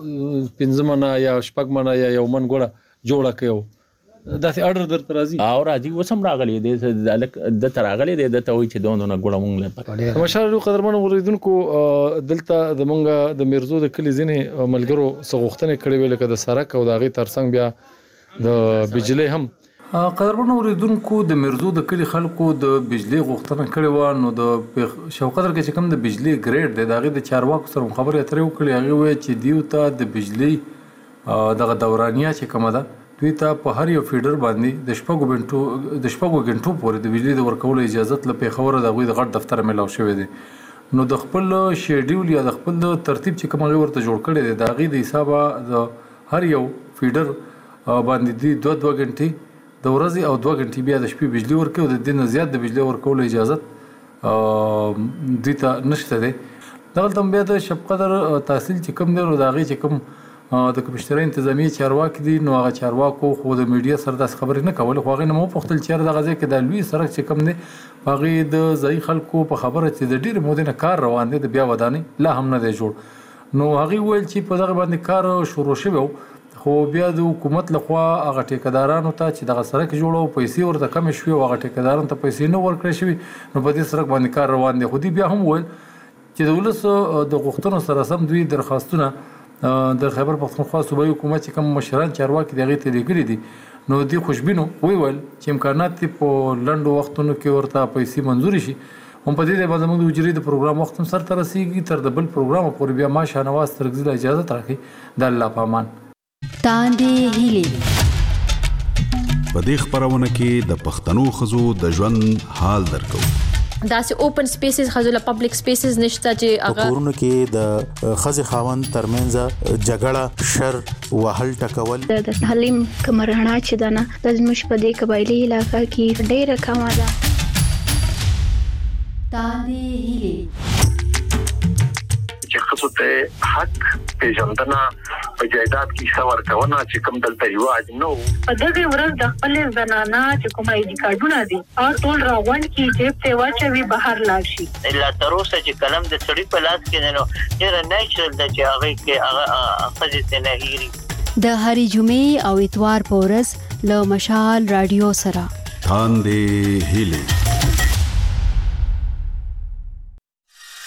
15 منه یا 6 منه یا یو من ګوړه جوړه کيو دا سي اورډر درته راځي او راځي وسم راغلي د تراغلي د ته وي چې دونه ګوړه مونږ له پکړه مشالو قدرمن اوریدونکو دلته د مونږه د میرزو د کلی ځینې ملګرو سغوختنه کړې ویل کده سرک او داغي ترڅنګ بیا د بجلی هم قدرمن اوریدونکو د میرزو د کلی خلکو د بجلی غوښتنه کړې و نو د شوقدر کې چې کوم د بجلی ګریډ دی داغه د چارواکو سره خبرې اترې وکړې هغه وایي چې دیو ته د بجلی دغه دورانیه چې کومه ده دوی ته په هر یو فیډر باندې د شپږو غنټو پورې د بجلی د ورکولو اجازه لپاره خبره د غوي د غټ دفتر ملاو شوې دي نو د خپل شیډیول یا د خپل ترتیب چې کومه ورته جوړ کړی دی داغه د حسابه د هر یو فیډر باندې دی 2 غنټې د ورځې او 2 غنټې بیا د شپې بجلی ورکوي او د دین زیات د بجلی ورکولو اجازه دته نشته دی دغه بیا د شپقدر تحصیل چې کوم دی نو داغه چې کوم د کمشتري انتظامی چارواکي دي نو هغه چارواکو خو د میډیا سره د خبرې نه کول خو هغه نه مو پختل چیر د غزه کې د لوی سرک چې کوم دی هغه د ځای خلکو په خبره چې د ډیر مودې کار روان دي د بیا وداني لا هم نه دی جوړ نو هغه ویل چې په دغه باندې کار شروع شوی خو بیا د حکومت لخوا هغه ټیکدارانو ته چې دغه سرک جوړو پیسې ورته کم شوي هغه ټیکدارانو ته پیسې نه ورکړې شوي نو په دې سرک باندې کار روان دی خو دی بیا هم ویل چې د ولس د غوښتنو سره سم دوی درخواستونه د خیبر پختونخوا صوبایي حکومت چې کوم مشران چارواکي دغه ته لګري دي نو دی خوشبینو ویل چې امکانات په لنډو وختونو کې ورته پیسې منزور شي هم په دې باندې موږ د وجري د پروګرام وخت هم سره ترسيږي تر د بل پروګرام پورې بیا ما شانواز ترګزل اجازه ترخي د الله پامان تاندې هیلې په دې خبرونه کې د پښتنو خزو د ژوند حال درکو داسې اوپن سپیسز خزو له پبلک سپیسز نشته چې هغه کورونه کې د خزي خاوند ترمنځ جګړه شر وهل ټکول د تعلیم کمرهنا چې دنه د زموږ په دې قبایلی علاقې کې ډېر کم ده تاندې هیلې چې خصو ته حق پیژندنه په جایداد کې څور کونه چې کوم دلته رواج نو په دغه ورځ د خپل زنانه چې کومه اې کارډونه دي او ټول راوند کې چې ته واچوي بهر لاړ شي الا تر اوسه چې کلم د سړي په لاس کې نو ډېر نېچرل د چې هغه کې هغه خځې نه هېري د هرې جمعې او اتوار په ورځ له مشال رادیو سره تاندې هیلې